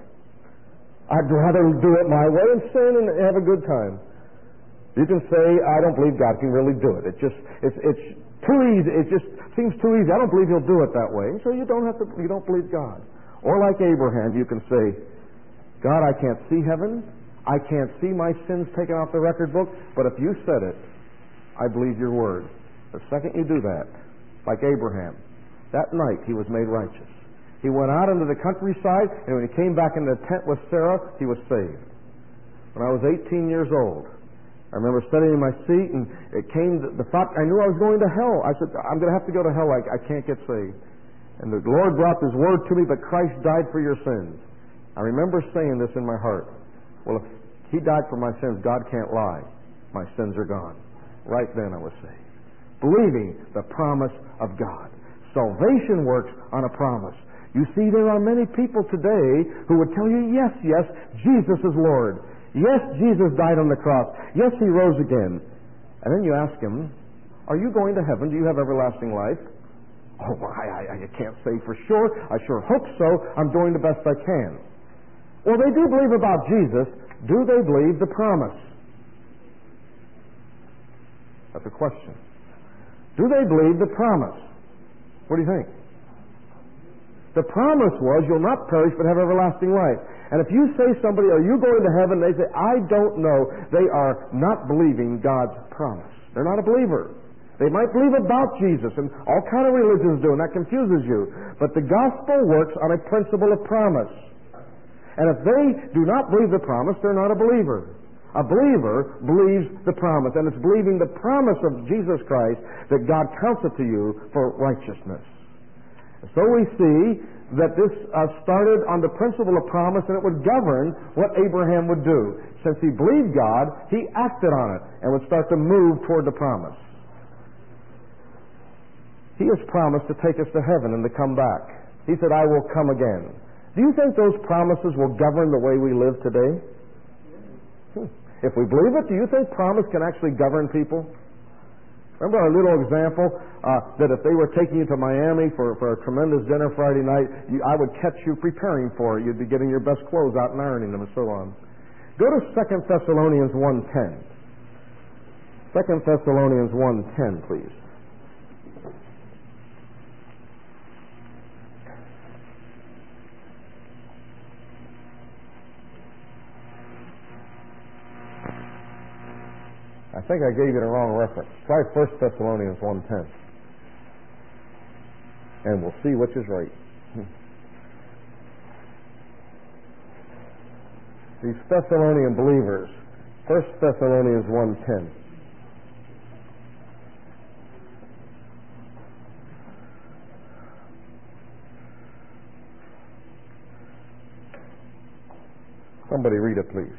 I'd rather do it my way and sin and have a good time. You can say, I don't believe God can really do it. It just, it's, it's too easy. It just seems too easy. I don't believe he'll do it that way. So you don't have to, you don't believe God. Or like Abraham, you can say, God, I can't see heaven. I can't see my sins taken off the record book. But if you said it, I believe your word. The second you do that, like Abraham, that night he was made righteous. He went out into the countryside, and when he came back into the tent with Sarah, he was saved. When I was eighteen years old, I remember sitting in my seat, and it came, the, the thought, I knew I was going to hell. I said, I'm going to have to go to hell. I, I can't get saved. And the Lord brought this word to me, but Christ died for your sins. I remember saying this in my heart. Well, if he died for my sins, God can't lie. My sins are gone. Right then I was saved. Believing the promise of God. Salvation works on a promise. You see, there are many people today who would tell you, yes, yes, Jesus is Lord. Yes, Jesus died on the cross. Yes, he rose again. And then you ask him, are you going to heaven? Do you have everlasting life? Oh, I, I, I can't say for sure. I sure hope so. I'm doing the best I can. Well, they do believe about Jesus. Do they believe the promise? That's a question. Do they believe the promise? What do you think? The promise was, you'll not perish but have everlasting life. And if you say somebody, are you going to heaven? They say, I don't know. They are not believing God's promise. They're not a believer. They might believe about Jesus, and all kind of religions do, and that confuses you. But the gospel works on a principle of promise. And if they do not believe the promise, they're not a believer. A believer believes the promise, and it's believing the promise of Jesus Christ that God counts it to you for righteousness. So we see that this uh, started on the principle of promise, and it would govern what Abraham would do. Since he believed God, he acted on it and would start to move toward the promise. He has promised to take us to heaven and to come back. He said, I will come again. Do you think those promises will govern the way we live today? Hmm. If we believe it, do you think promise can actually govern people? Remember our little example uh, that if they were taking you to Miami for, for a tremendous dinner Friday night, you, I would catch you preparing for it. You'd be getting your best clothes out and ironing them and so on. Go to Second Thessalonians one ten. Second Thessalonians one ten, please. I think I gave you the wrong reference. Try First Thessalonians one ten. and we'll see which is right. These Thessalonian believers, First Thessalonians one ten. Somebody read it, please.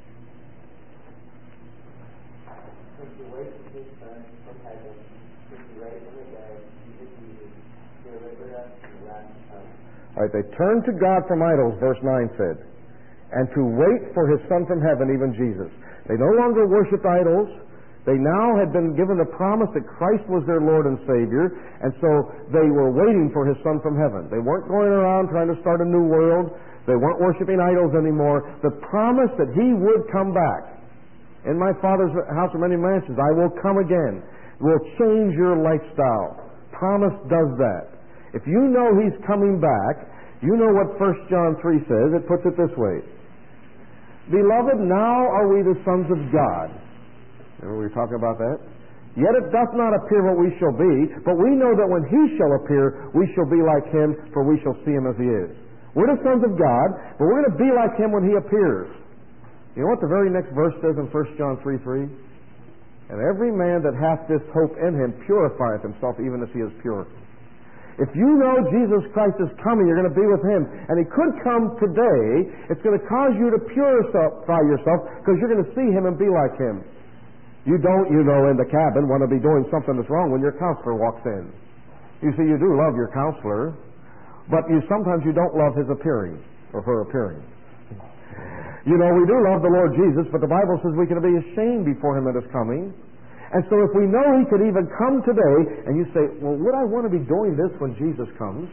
All right, they turned to God from idols, verse nine said, and to wait for his Son from heaven, even Jesus. They no longer worshiped idols. They now had been given the promise that Christ was their Lord and Savior, and so they were waiting for his Son from heaven. They weren't going around trying to start a new world. They weren't worshiping idols anymore. The promise that he would come back. In my Father's house are many mansions. I will come again. Will change your lifestyle. Promise does that. If you know he's coming back, you know what First John three says. It puts it this way. Beloved, now are we the sons of God. Remember we were talking about that? Yet it doth not appear what we shall be, but we know that when he shall appear, we shall be like him, for we shall see him as he is. We're the sons of God, but we're going to be like him when he appears. You know what the very next verse says in First John three three? And every man that hath this hope in him purifieth himself even as he is pure. If you know Jesus Christ is coming, you're going to be with him, and he could come today, it's going to cause you to purify yourself because you're going to see him and be like him. You don't, you know, in the cabin want to be doing something that's wrong when your counselor walks in. You see, you do love your counselor, but you sometimes you don't love his appearing or her appearing. You know, we do love the Lord Jesus, but the Bible says we can be ashamed before him at his coming. And so if we know he could even come today, and you say, well, would I want to be doing this when Jesus comes?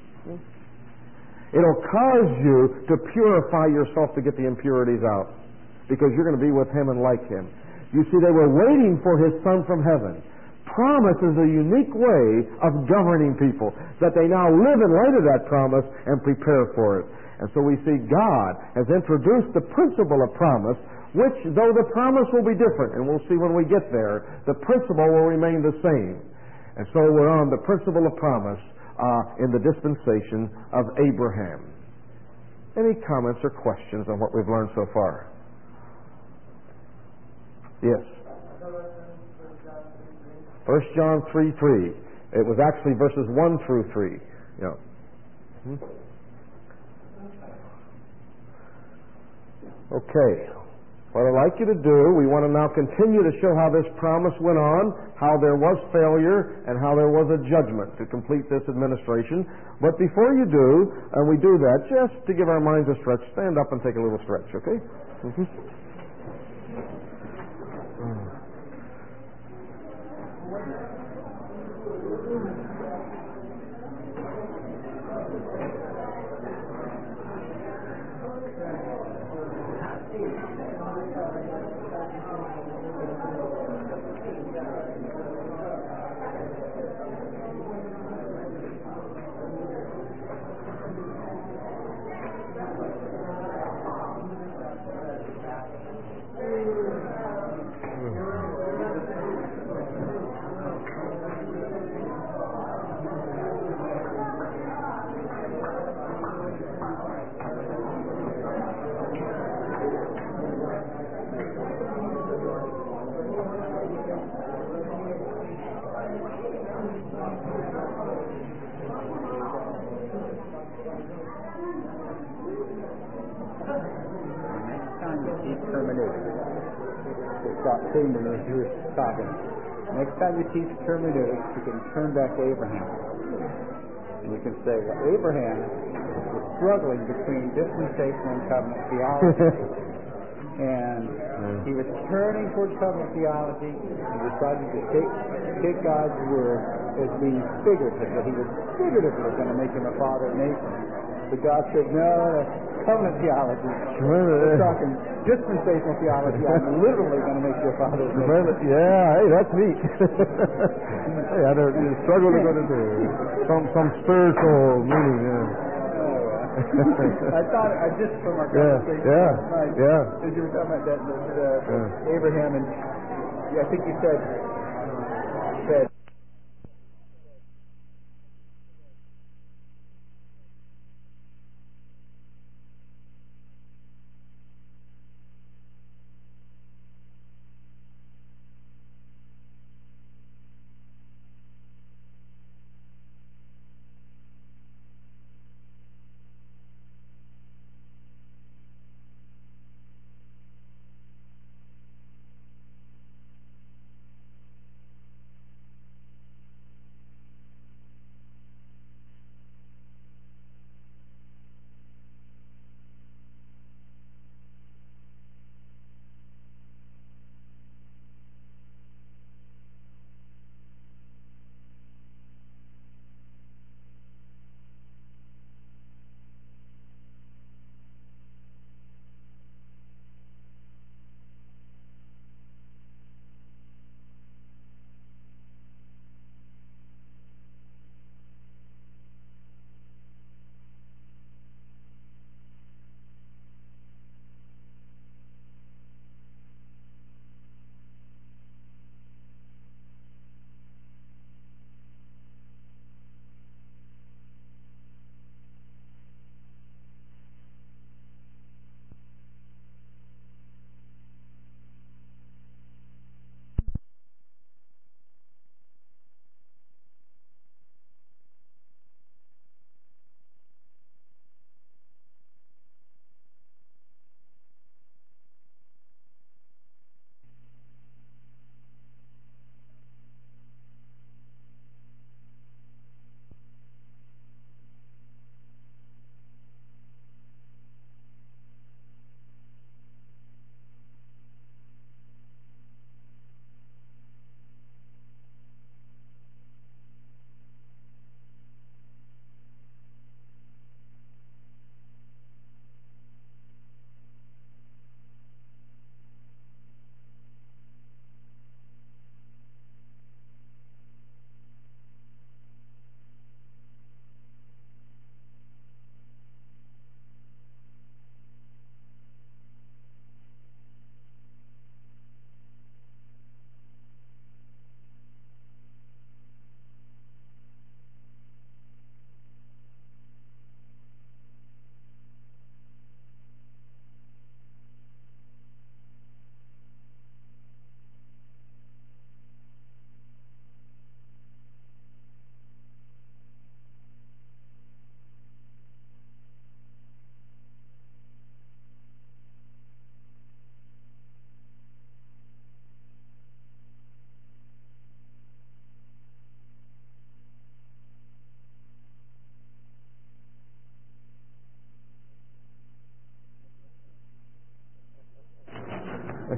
It'll cause you to purify yourself to get the impurities out, because you're going to be with him and like him. You see, they were waiting for his Son from heaven. Promise is a unique way of governing people, that they now live in light of that promise and prepare for it. And so we see God has introduced the principle of promise, which, though the promise will be different, and we'll see when we get there, the principle will remain the same. And so we're on the principle of promise uh, in the dispensation of Abraham. Any comments or questions on what we've learned so far? Yes. First John three three. It was actually verses one through three. Yeah. Hmm? Okay. What I'd like you to do, we want to now continue to show how this promise went on, how there was failure, and how there was a judgment to complete this administration. But before you do, and we do that, just to give our minds a stretch, stand up and take a little stretch, okay? Mm-hmm. As you were talking. Next time you teach hermeneutics, you can turn back to Abraham. And you can say, well, Abraham was struggling between dispensational and covenant theology. And he was turning towards covenant theology and decided to take, take God's word as being figurative, that he was figuratively going to make him a father of nations. But God said, no, that's covenant theology. We're talking dispensational theology. I'm literally going to make you a father of nations. Yeah, hey, that's neat. Hey, I don't you struggle to go to the, some some spiritual meaning. Yeah. I thought I just from our yeah, conversation yeah, last night, yeah. as you were talking about that, that uh, yeah. Abraham and yeah, I think you said said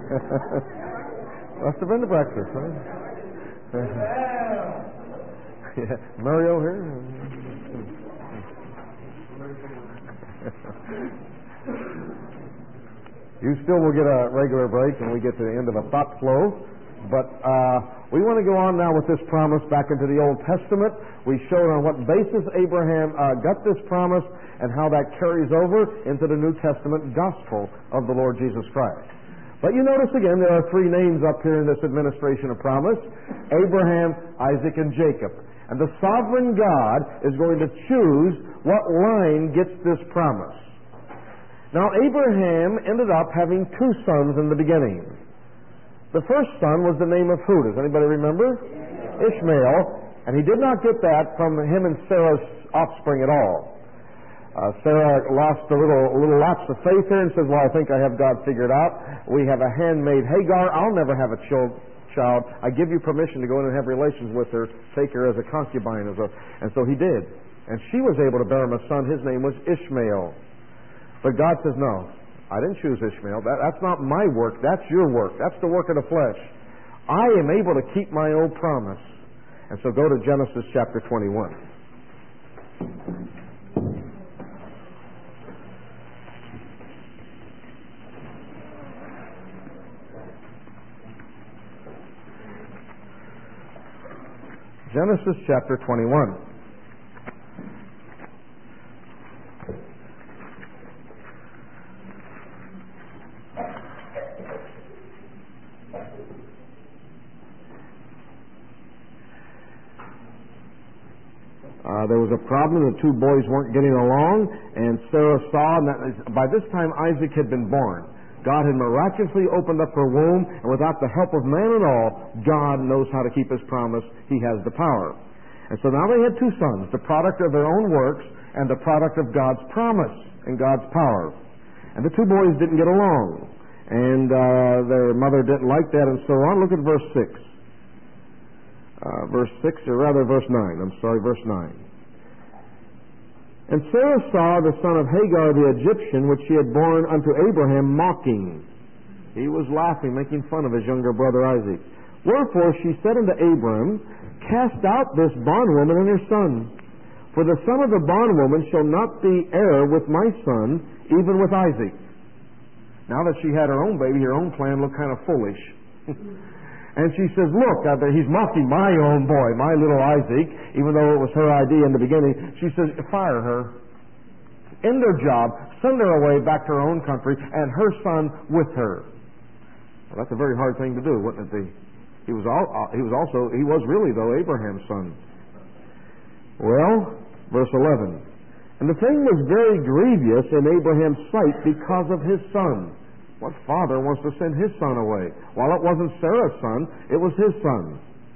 Must have been the breakfast, huh? Yeah. Mario here? You still will get a regular break when we get to the end of a thought flow. But uh, we want to go on now with this promise back into the Old Testament. We showed on what basis Abraham uh, got this promise and how that carries over into the New Testament gospel of the Lord Jesus Christ. But you notice again there are three names up here in this administration of promise: Abraham, Isaac, and Jacob. And the sovereign God is going to choose what line gets this promise. Now Abraham ended up having two sons in the beginning. The first son was the name of who? Does anybody remember? Ishmael. And he did not get that from him and Sarah's offspring at all. Uh, Sarah lost a little, a little lapse of faith here and says, well, I think I have God figured out. We have a handmaid Hagar. I'll never have a child. child. I give you permission to go in and have relations with her. Take her as a concubine. As a, and so he did. And she was able to bear him a son. His name was Ishmael. But God says, no. I didn't choose Ishmael. That, that's not my work. That's your work. That's the work of the flesh. I am able to keep my own promise. And so go to Genesis chapter twenty-one. Genesis chapter twenty-one. Uh, there was a problem. The two boys weren't getting along, and Sarah saw, and that, by this time Isaac had been born. God had miraculously opened up her womb, and without the help of man at all, God knows how to keep His promise. He has the power. And so now they had two sons, the product of their own works and the product of God's promise and God's power. And the two boys didn't get along, and uh, their mother didn't like that, and so on. Look at verse six. Uh, verse six, or rather verse nine. I'm sorry, verse nine. And Sarah saw the son of Hagar the Egyptian, which she had borne unto Abraham, mocking. He was laughing, making fun of his younger brother Isaac. Wherefore she said unto Abram, Cast out this bondwoman and her son. For the son of the bondwoman shall not be heir with my son, even with Isaac. Now that she had her own baby, her own plan looked kind of foolish. And she says, look, uh, he's mocking my own boy, my little Isaac, even though it was her idea in the beginning. She says, fire her. End their job. Send her away back to her own country, and her son with her. Well, that's a very hard thing to do, wouldn't it be? He was, all, uh, he was also, he was really, though, Abraham's son. Well, verse eleven. And the thing was very grievous in Abraham's sight because of his son. What father wants to send his son away? Well, it wasn't Sarah's son, it was his son.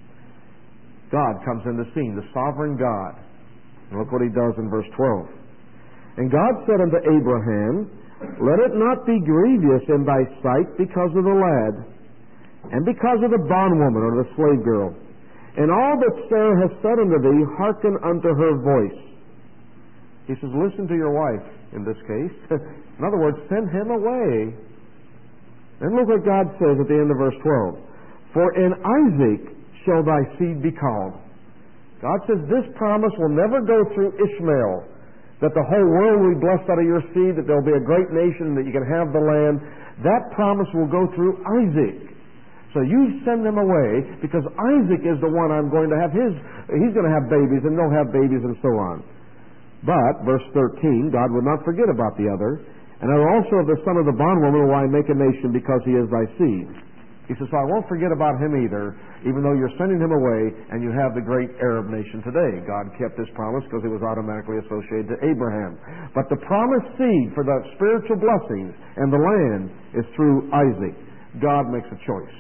God comes into the scene, the sovereign God. And look what He does in verse twelve. And God said unto Abraham, Let it not be grievous in thy sight because of the lad, and because of the bondwoman or the slave girl. And all that Sarah has said unto thee, hearken unto her voice. He says, listen to your wife in this case. In other words, send him away. And look what God says at the end of verse twelve. For in Isaac shall thy seed be called. God says this promise will never go through Ishmael, that the whole world will be blessed out of your seed, that there will be a great nation, that you can have the land. That promise will go through Isaac. So you send them away, because Isaac is the one I'm going to have his, he's going to have babies, and they'll have babies, and so on. But, verse thirteen, God would not forget about the other. And also of the son of the bondwoman will I make a nation, because he is thy seed. He says, so I won't forget about him either, even though you're sending him away, and you have the great Arab nation today. God kept His promise because it was automatically associated to Abraham. But the promised seed for the spiritual blessings and the land is through Isaac. God makes a choice.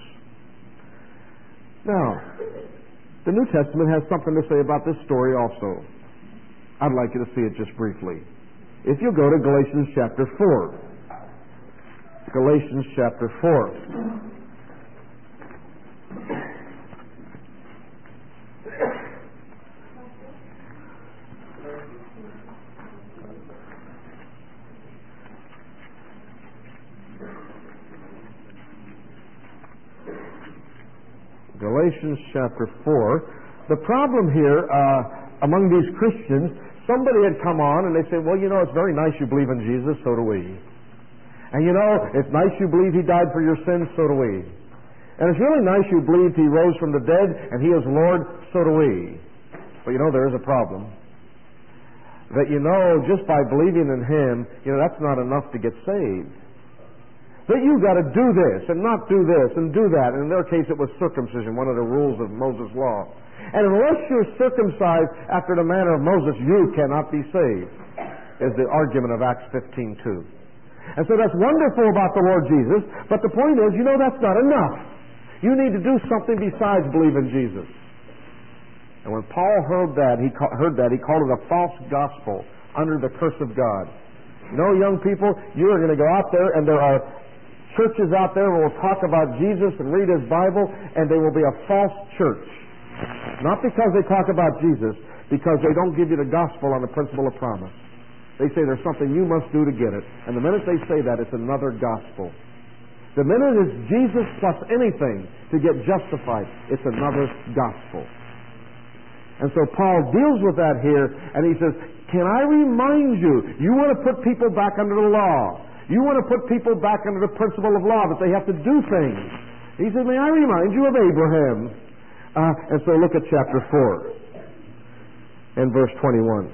Now, the New Testament has something to say about this story also. I'd like you to see it just briefly. If you go to Galatians chapter four. Galatians chapter four. Galatians chapter four. The problem here uh, among these Christians, somebody had come on and they say, well, you know, it's very nice you believe in Jesus, so do we. And you know, it's nice you believe He died for your sins, so do we. And it's really nice you believed He rose from the dead and He is Lord, so do we. But you know, there is a problem. That you know, just by believing in Him, you know, that's not enough to get saved. That you've got to do this and not do this and do that. And in their case, it was circumcision, one of the rules of Moses' law. And unless you're circumcised after the manner of Moses, you cannot be saved, is the argument of Acts fifteen two. And so that's wonderful about the Lord Jesus, but the point is, you know, that's not enough. You need to do something besides believe in Jesus. And when Paul heard that, he ca- heard that, he called it a false gospel under the curse of God. You know, young people, you are going to go out there, and there are churches out there who will talk about Jesus and read His Bible, and they will be a false church. Not because they talk about Jesus, because they don't give you the gospel on the principle of promise. They say there's something you must do to get it. And the minute they say that, it's another gospel. The minute it's Jesus plus anything to get justified, it's another gospel. And so Paul deals with that here, and he says, can I remind you, you want to put people back under the law. You want to put people back under the principle of law, that they have to do things. He says, may I remind you of Abraham? Uh, and so look at chapter four and verse twenty-one.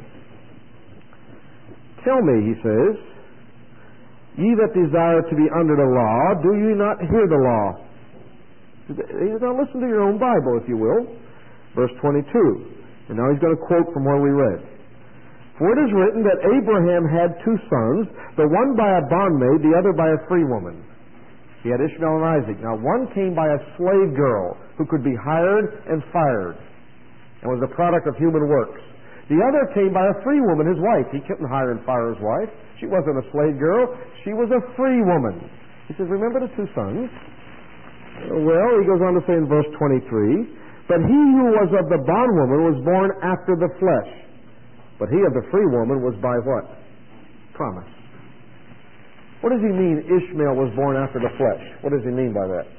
Tell me, he says, ye that desire to be under the law, do you not hear the law? He says, now listen to your own Bible, if you will. Verse twenty-two. And now he's going to quote from where we read. For it is written that Abraham had two sons, the one by a bondmaid, the other by a free woman. He had Ishmael and Isaac. Now one came by a slave girl who could be hired and fired and was the product of human works. The other came by a free woman, his wife. He couldn't hire and fire his wife. She wasn't a slave girl. She was a free woman. He says, remember the two sons? Well, he goes on to say in verse twenty-three, but he who was of the bondwoman was born after the flesh. But he of the free woman was by what? Promise. What does he mean Ishmael was born after the flesh? What does he mean by that?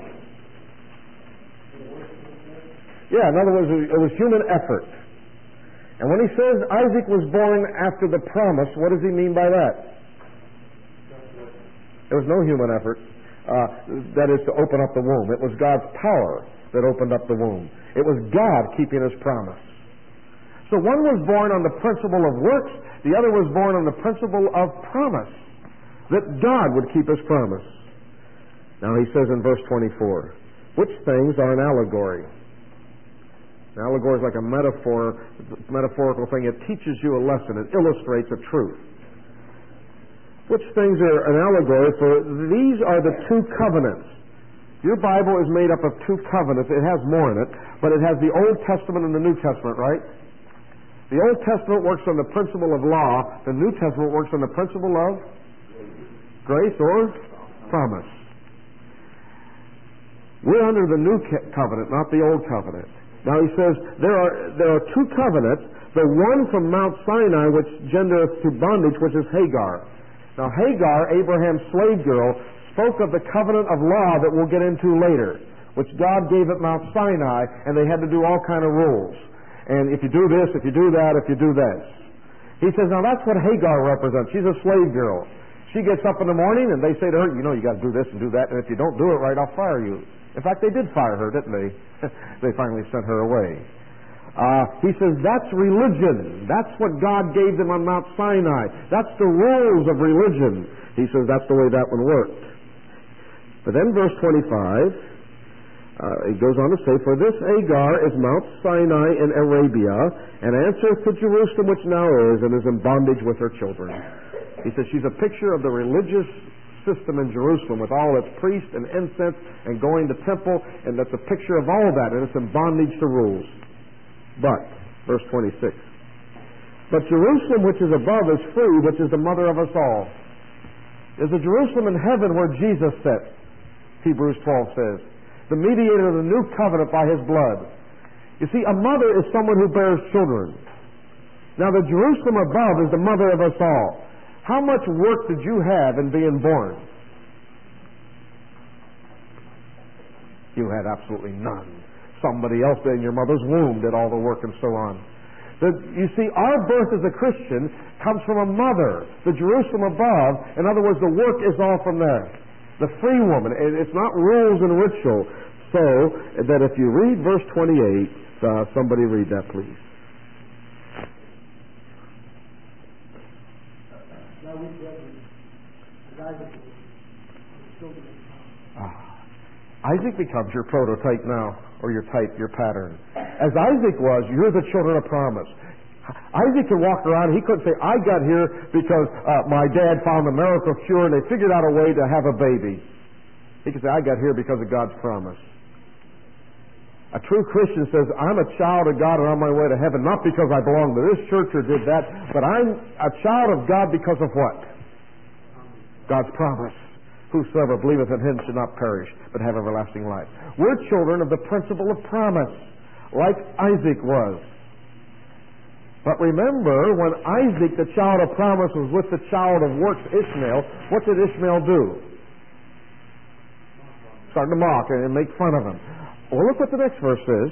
Yeah, in other words, it was human effort. And when he says Isaac was born after the promise, what does he mean by that? There was no human effort. Uh, that is to open up the womb. It was God's power that opened up the womb. It was God keeping His promise. So one was born on the principle of works, the other was born on the principle of promise, that God would keep His promise. Now he says in verse twenty-four, which things are an allegory? An allegory is like a metaphor, metaphorical thing. It teaches you a lesson. It illustrates a truth. Which things are an allegory? For these are the two covenants. Your Bible is made up of two covenants. It has more in it, but it has the Old Testament and the New Testament, right? The Old Testament works on the principle of law. The New Testament works on the principle of grace or promise. We're under the New Covenant, not the Old Covenant. Now he says there are there are two covenants. The one from Mount Sinai, which gendereth to bondage, which is Hagar. Now Hagar, Abraham's slave girl, spoke of the covenant of law that we'll get into later, which God gave at Mount Sinai, and they had to do all kind of rules. And if you do this, if you do that, if you do this. He says, now that's what Hagar represents. She's a slave girl. She gets up in the morning and they say to her, you know, you got to do this and do that, and if you don't do it right, I'll fire you. In fact, they did fire her, didn't they? They finally sent her away. Uh, he says, that's religion. That's what God gave them on Mount Sinai. That's the rules of religion. He says that's the way that one worked. But then verse twenty-five, Uh, it goes on to say, for this Hagar is Mount Sinai in Arabia, and answereth to Jerusalem which now is, and is in bondage with her children. He says she's a picture of the religious system in Jerusalem with all its priests and incense and going to temple, and that's a picture of all that, and it's in bondage to rules. But, verse twenty-six, but Jerusalem which is above is free, which is the mother of us all. There's a Jerusalem in heaven where Jesus sat, Hebrews twelve says. The mediator of the new covenant by His blood. You see, a mother is someone who bears children. Now, the Jerusalem above is the mother of us all. How much work did you have in being born? You had absolutely none. Somebody else in your mother's womb did all the work and so on. The, you see, our birth as a Christian comes from a mother, the Jerusalem above. In other words, the work is all from there. The free woman. It's not rules and ritual. So that if you read verse twenty-eight, uh, somebody read that, please. Now we brethren, as Isaac was, the children of promise. Ah. Isaac becomes your prototype now, or your type, your pattern. As Isaac was, you're the children of promise. Isaac could walk around, he couldn't say, I got here because uh, my dad found a miracle cure and they figured out a way to have a baby. He could say, I got here because of God's promise. A true Christian says, I'm a child of God and on my way to heaven, not because I belong to this church or did that, but I'm a child of God because of what? God's promise. Whosoever believeth in him should not perish, but have everlasting life. We're children of the principle of promise, like Isaac was. But remember, when Isaac, the child of promise, was with the child of works, Ishmael, what did Ishmael do? Started to mock and make fun of him. Well, look what the next verse says.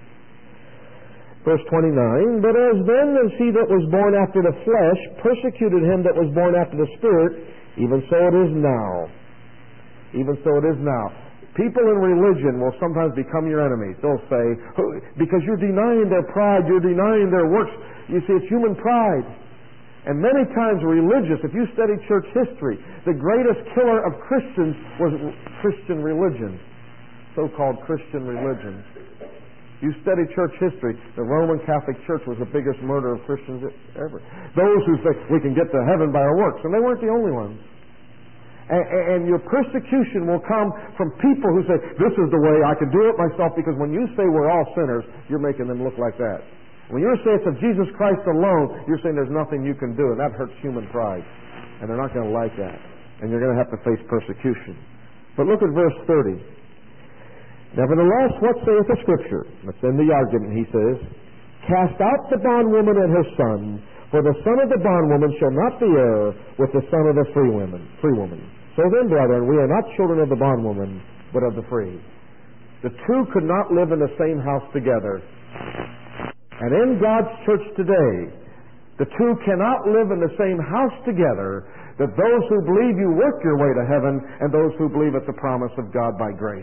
Verse twenty-nine, But as then as he that was born after the flesh persecuted him that was born after the Spirit, even so it is now. Even so it is now. People in religion will sometimes become your enemies. They'll say, because you're denying their pride, you're denying their works. You see, it's human pride. And many times religious, if you study church history, the greatest killer of Christians was Christian religion. So-called Christian religion. You study church history, the Roman Catholic Church was the biggest murder of Christians ever. Those who say, we can get to heaven by our works, and they weren't the only ones. And, and your persecution will come from people who say, this is the way I can do it myself, because when you say we're all sinners, you're making them look like that. When you say it's of Jesus Christ alone, you're saying there's nothing you can do, and that hurts human pride. And they're not going to like that. And you're going to have to face persecution. But look at verse thirty. Nevertheless, what saith the Scripture? That's in the argument, he says, Cast out the bondwoman and her son, for the son of the bondwoman shall not be heir with the son of the free woman. Free woman. So then, brethren, we are not children of the bondwoman, but of the free. The two could not live in the same house together. And in God's church today, the two cannot live in the same house together, that those who believe you work your way to heaven, and those who believe it's the promise of God by grace.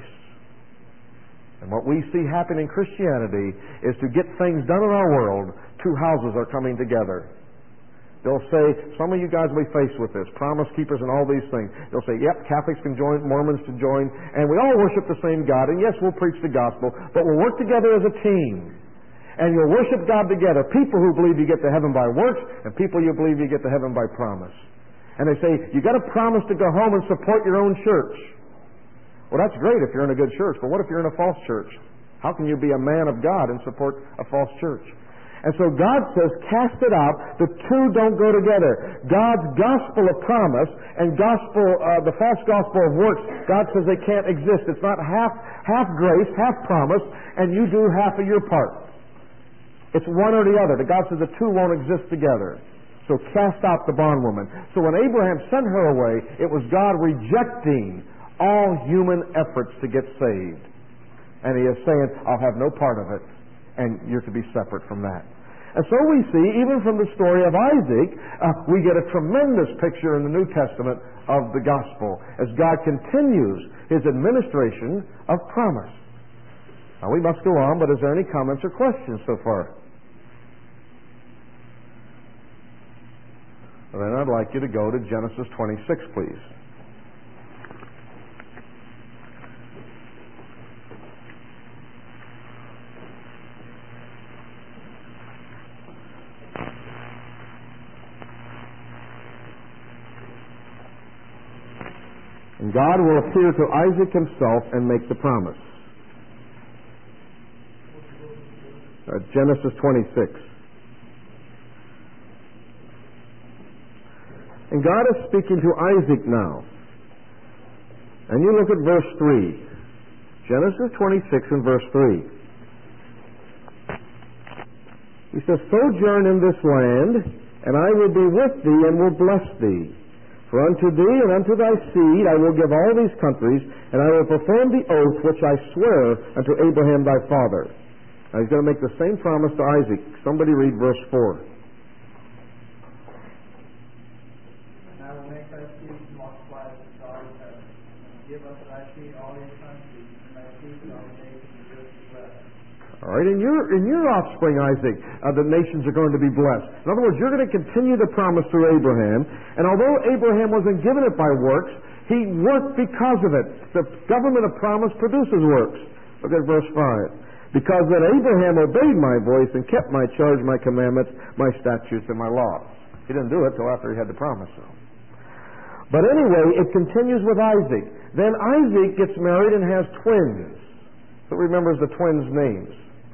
And what we see happen in Christianity is to get things done in our world, two houses are coming together. They'll say, some of you guys will be faced with this, promise keepers and all these things. They'll say, yep, Catholics can join, Mormons can join, and we all worship the same God, and yes, we'll preach the gospel, but we'll work together as a team. And you'll worship God together. People who believe you get to heaven by works, and people you believe you get to heaven by promise. And they say, you got to promise to go home and support your own church. Well, that's great if you're in a good church, but what if you're in a false church? How can you be a man of God and support a false church? And so God says, cast it out. The two don't go together. God's gospel of promise and gospel, uh, the false gospel of works, God says they can't exist. It's not half, half grace, half promise, and you do half of your part. It's one or the other. The God says the two won't exist together. So cast out the bondwoman. So when Abraham sent her away, it was God rejecting all human efforts to get saved. And he is saying, I'll have no part of it, and you're to be separate from that. And so we see, even from the story of Isaac, uh, we get a tremendous picture in the New Testament of the gospel as God continues his administration of promise. Now we must go on, but is there any comments or questions so far? Well, then I'd like you to go to Genesis twenty-six, please. And God will appear to Isaac himself and make the promise. Uh, Genesis twenty-six. And God is speaking to Isaac now. And you look at verse three. Genesis twenty-six and verse three. He says, Sojourn in this land, and I will be with thee and will bless thee. For unto thee and unto thy seed I will give all these countries, and I will perform the oath which I swear unto Abraham thy father. Now he's going to make the same promise to Isaac. Somebody read verse four. And I will make thy seed to multiply as the stars of heaven, and give unto thy seed all these countries, and thy seed shall be nations of the earth be blessed. All right, in your in your offspring, Isaac, uh, the nations are going to be blessed. In other words, you're going to continue the promise through Abraham. And although Abraham wasn't given it by works, he worked because of it. The government of promise produces works. Look at verse five. Because that Abraham obeyed my voice and kept my charge, my commandments, my statutes, and my laws. He didn't do it till after he had the promise. But anyway, it continues with Isaac. Then Isaac gets married and has twins. Who remembers the twins' names?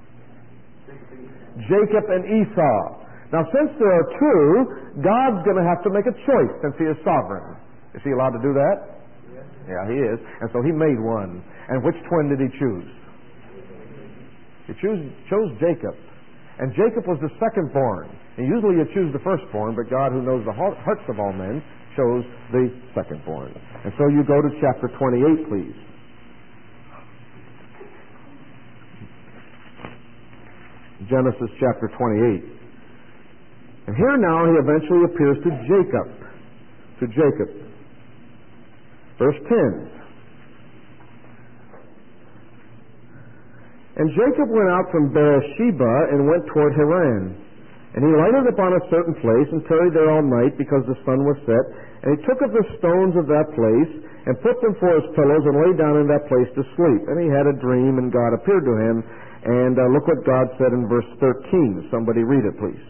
Jacob and Esau. Now, since there are two, God's going to have to make a choice since he is sovereign. Is he allowed to do that? Yes. Yeah, he is. And so he made one. And which twin did he choose? He choose, chose Jacob. And Jacob was the second born. And usually you choose the firstborn, but God, who knows the hearts of all men, chose the second born. And so you go to chapter twenty-eight, please. Genesis chapter twenty-eight. And here now he eventually appears to Jacob. To Jacob. Verse ten. And Jacob went out from Beersheba and went toward Haran. And he lighted upon a certain place and tarried there all night because the sun was set. And he took of the stones of that place and put them for his pillows and lay down in that place to sleep. And he had a dream, and God appeared to him. And uh, look what God said in verse thirteen. Somebody read it, please.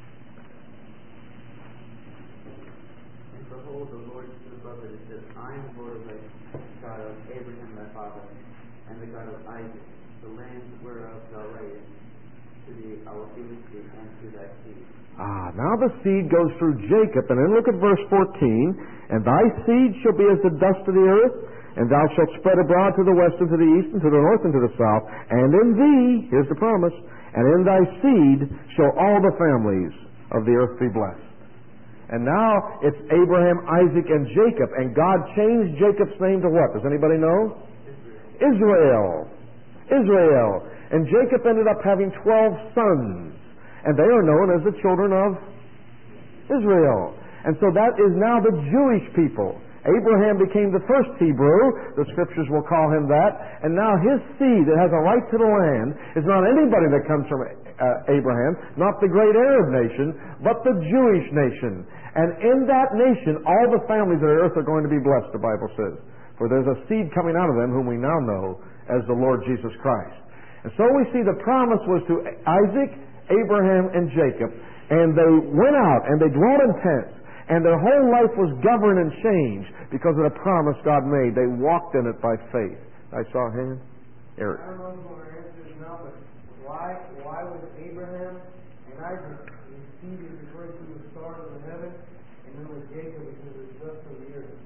And behold, the Lord stood above it and said, I am the Lord of thy God of Abraham thy father, and the God of Isaac. The land whereof thou layest, to thee I will give it thee, and to thy seed. Ah, now the seed goes through Jacob. And then look at verse fourteen. And thy seed shall be as the dust of the earth, and thou shalt spread abroad to the west and to the east and to the north and to the south. And in thee, here's the promise, and in thy seed shall all the families of the earth be blessed. And now it's Abraham, Isaac, and Jacob. And God changed Jacob's name to what? Does anybody know? Israel. Israel. And Jacob ended up having twelve sons. And they are known as the children of Israel. And so that is now the Jewish people. Abraham became the first Hebrew. The scriptures will call him that. And now his seed that has a right to the land is not anybody that comes from uh, Abraham, not the great Arab nation, but the Jewish nation. And in that nation, all the families of the earth are going to be blessed, the Bible says. For there's a seed coming out of them whom we now know as the Lord Jesus Christ. And so we see the promise was to Isaac, Abraham, and Jacob. And they went out and they dwelt in tents. And their whole life was governed and changed because of the promise God made. They walked in it by faith. I saw a hand. Eric. I don't know if you want to answer this now, but why why was Abraham and Isaac, his seed is referred to the stars of the heaven, and then with Jacob because of the dust of the earth?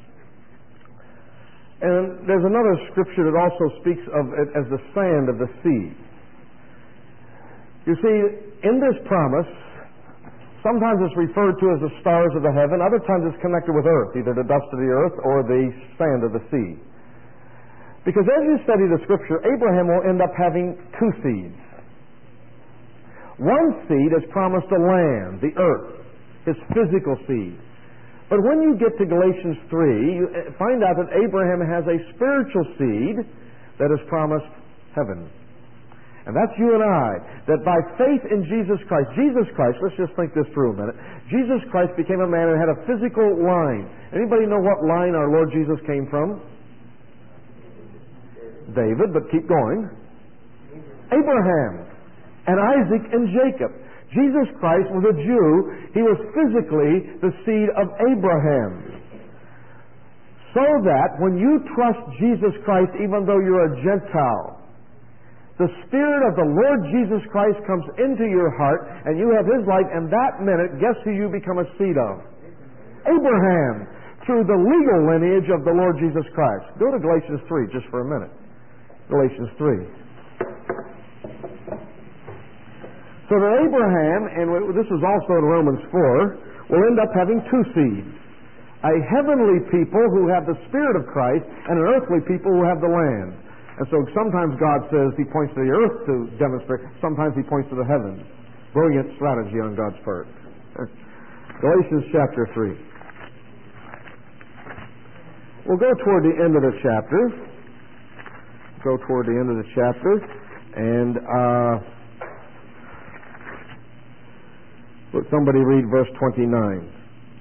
And there's another scripture that also speaks of it as the sand of the sea. You see, in this promise, sometimes it's referred to as the stars of the heaven. Other times it's connected with earth, either the dust of the earth or the sand of the sea. Because as you study the scripture, Abraham will end up having two seeds. One seed is promised the land, the earth, his physical seed. But when you get to Galatians three, you find out that Abraham has a spiritual seed that is promised heaven. And that's you and I, that by faith in Jesus Christ, Jesus Christ, let's just think this through a minute. Jesus Christ became a man and had a physical line. Anybody know what line our Lord Jesus came from? David, but keep going. Abraham and Isaac and Jacob. Jesus Christ was a Jew. He was physically the seed of Abraham. So that when you trust Jesus Christ, even though you're a Gentile, the Spirit of the Lord Jesus Christ comes into your heart, and you have His life, and that minute, guess who you become a seed of? Abraham, through the legal lineage of the Lord Jesus Christ. Go to Galatians three just for a minute. Galatians three. So that Abraham, and this is also in Romans four, will end up having two seeds. A heavenly people who have the Spirit of Christ and an earthly people who have the land. And so sometimes God says He points to the earth to demonstrate, sometimes He points to the heavens. Brilliant strategy on God's part. Galatians chapter three. We'll go toward the end of the chapter. Go toward the end of the chapter. And uh, let somebody read verse twenty-nine.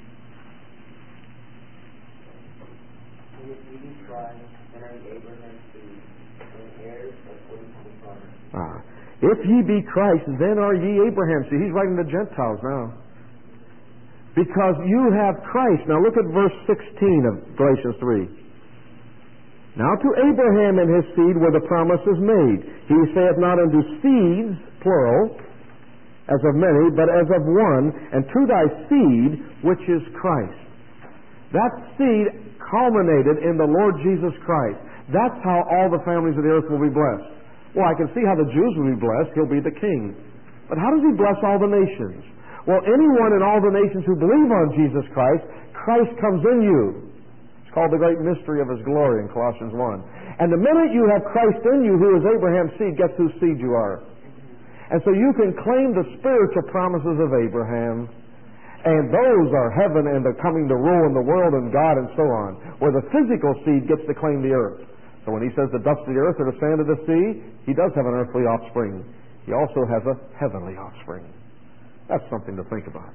Ah. If ye be Christ, then are ye Abraham. See, he's writing to Gentiles now. Because you have Christ. Now look at verse sixteen of Galatians three. Now to Abraham and his seed were the promises made. He saith not unto seeds, plural, as of many, but as of one, and to thy seed, which is Christ. That seed culminated in the Lord Jesus Christ. That's how all the families of the earth will be blessed. Well, I can see how the Jews will be blessed. He'll be the king. But how does He bless all the nations? Well, anyone in all the nations who believe on Jesus Christ, Christ comes in you. It's called the great mystery of His glory in Colossians one. And the minute you have Christ in you, who is Abraham's seed, guess whose seed you are? And so you can claim the spiritual promises of Abraham, and those are heaven and the coming to rule in the world and God and so on, where the physical seed gets to claim the earth. So when He says the dust of the earth or the sand of the sea, He does have an earthly offspring. He also has a heavenly offspring. That's something to think about.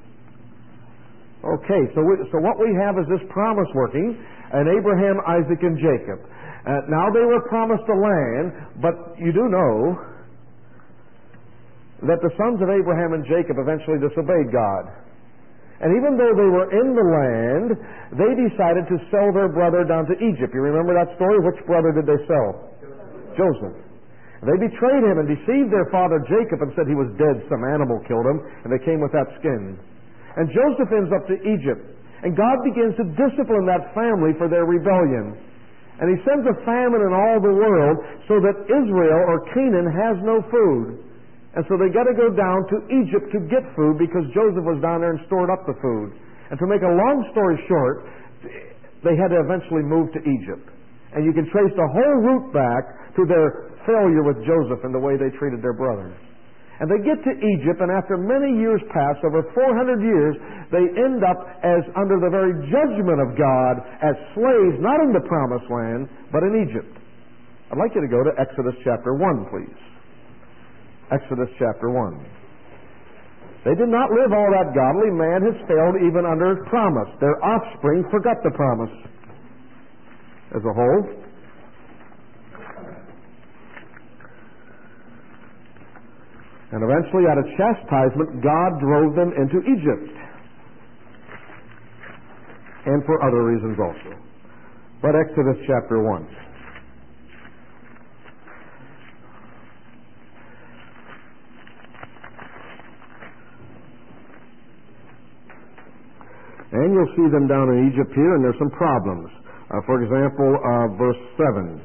Okay, so we, so what we have is this promise working, and Abraham, Isaac, and Jacob. Uh, now they were promised a land, but you do know that the sons of Abraham and Jacob eventually disobeyed God. And even though they were in the land, they decided to sell their brother down to Egypt. You remember that story? Which brother did they sell? Joseph. They betrayed him and deceived their father Jacob and said he was dead. Some animal killed him, and they came with that skin. And Joseph ends up to Egypt. And God begins to discipline that family for their rebellion. And He sends a famine in all the world so that Israel or Canaan has no food. And so they got to go down to Egypt to get food because Joseph was down there and stored up the food. And to make a long story short, they had to eventually move to Egypt. And you can trace the whole route back to their failure with Joseph and the way they treated their brother. And they get to Egypt, and after many years pass, over four hundred years, they end up as under the very judgment of God as slaves, not in the promised land, but in Egypt. I'd like you to go to Exodus chapter one, please. Exodus chapter one. They did not live all that godly. Man has failed even under promise. Their offspring forgot the promise as a whole. And eventually, out of chastisement, God drove them into Egypt. And for other reasons also. But Exodus chapter one. And you'll see them down in Egypt here, and there's some problems. Uh, for example, uh, verse seven.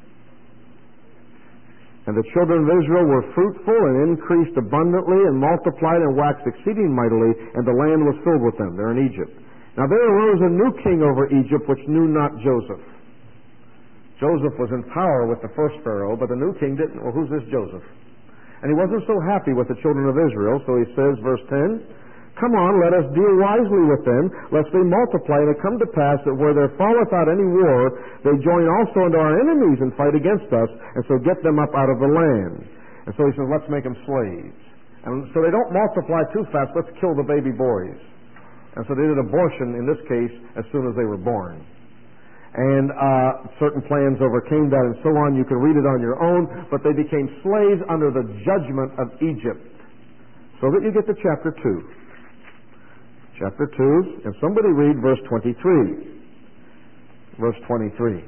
And the children of Israel were fruitful and increased abundantly and multiplied and waxed exceeding mightily, and the land was filled with them. They're in Egypt. Now there arose a new king over Egypt, which knew not Joseph. Joseph was in power with the first Pharaoh, but the new king didn't. Well, who's this Joseph? And he wasn't so happy with the children of Israel, so he says, verse ten, Come on, let us deal wisely with them, lest they multiply, and it come to pass that where there falleth out any war, they join also unto our enemies and fight against us, and so get them up out of the land. And so he says, let's make them slaves. And so they don't multiply too fast, let's kill the baby boys. And so they did abortion, in this case, as soon as they were born. And uh, certain plans overcame that and so on. You can read it on your own, but they became slaves under the judgment of Egypt. So that you get to chapter two. Chapter two, and somebody read verse twenty-three. Verse twenty-three.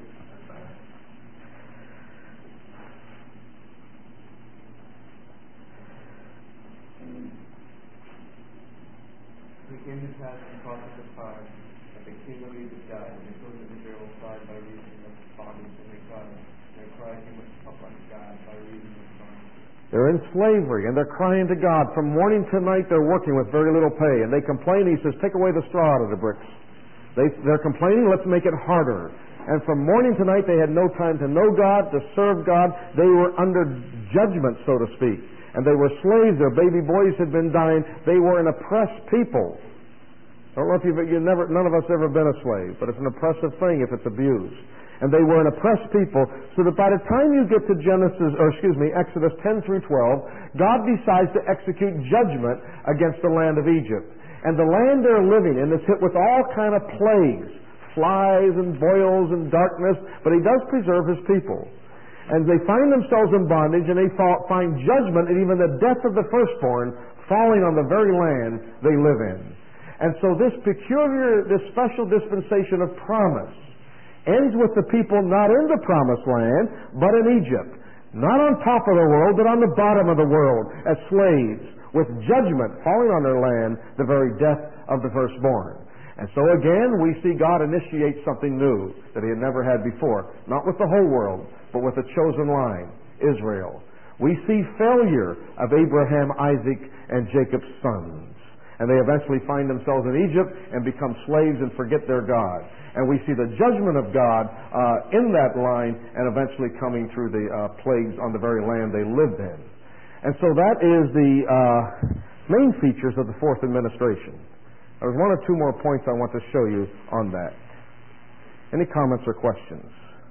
It came to pass in the process of time that the king of Egypt died, and the children of Israel cried by reason of bondage, and they cried, and their cry came up unto God by reason of bondage. They're in slavery, and they're crying to God. From morning to night, they're working with very little pay. And they complain. He says, take away the straw out of the bricks. They, they're complaining, let's make it harder. And from morning to night, they had no time to know God, to serve God. They were under judgment, so to speak. And they were slaves. Their baby boys had been dying. They were an oppressed people. I don't know if you've, you've never, none of us ever been a slave, but it's an oppressive thing if it's abused. And they were an oppressed people, so that by the time you get to Genesis, or excuse me, Exodus ten through twelve, God decides to execute judgment against the land of Egypt. And the land they're living in is hit with all kind of plagues, flies and boils and darkness, but He does preserve His people. And they find themselves in bondage, and they find judgment and even the death of the firstborn falling on the very land they live in. And so this peculiar, this special dispensation of promise ends with the people not in the promised land, but in Egypt. Not on top of the world, but on the bottom of the world, as slaves, with judgment falling on their land, the very death of the firstborn. And so again, we see God initiate something new that He had never had before. Not with the whole world, but with the chosen line, Israel. We see failure of Abraham, Isaac, and Jacob's sons. And they eventually find themselves in Egypt and become slaves and forget their God. And we see the judgment of God uh, in that line and eventually coming through the uh, plagues on the very land they lived in. And so that is the uh, main features of the fourth administration. There's one or two more points I want to show you on that. Any comments or questions?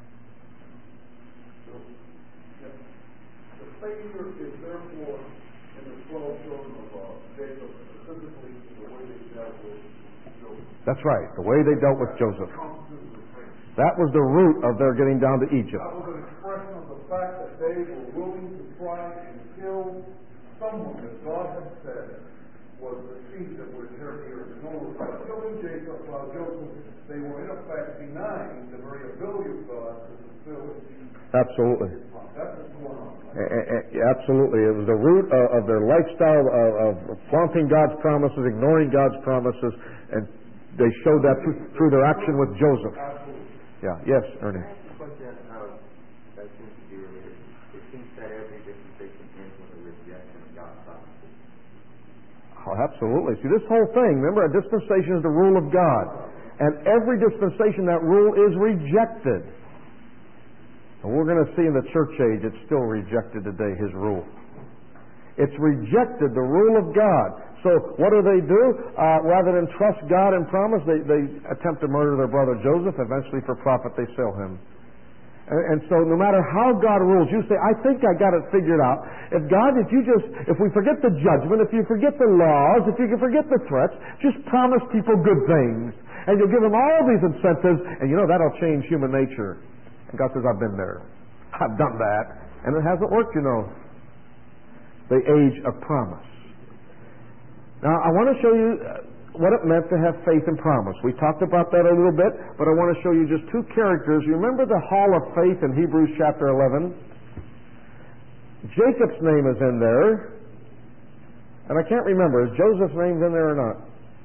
The failure is therefore in the twelve children of uh, Jacob, specifically the way they dealt with Joseph. That's right, the way they dealt with Joseph. That was the root of their getting down to Egypt. That was an expression of the fact that they were willing to try and kill someone that God had said was the seed that would inherit the earth. In other words, by killing Jacob, by Joseph, they were in effect denying the very ability of God to fulfill His seed. Absolutely. That's what's going on. Absolutely. It was the root of, of their lifestyle of, of flaunting God's promises, ignoring God's promises, and they showed that through, through their action with Joseph. Absolutely. Yeah. Yes, Ernie. The question uh, that seems to be related. It seems that every dispensation ends with a rejection of God's promises. Oh, absolutely. See, this whole thing, remember, a dispensation is the rule of God. And every dispensation, that rule is rejected. And we're going to see in the church age, it's still rejected today, His rule. It's rejected the rule of God. So what do they do? Uh, rather than trust God and promise, they, they attempt to murder their brother Joseph. Eventually, for profit, they sell him. And, and so no matter how God rules, you say, I think I got it figured out. If God, if you just, if we forget the judgment, if you forget the laws, if you can forget the threats, just promise people good things. And you'll give them all these incentives, and you know, that'll change human nature. And God says, I've been there. I've done that. And it hasn't worked, you know. The age of promise. Now, I want to show you what it meant to have faith and promise. We talked about that a little bit, but I want to show you just two characters. You remember the hall of faith in Hebrews chapter eleven? Jacob's name is in there. And I can't remember, is Joseph's name in there or not?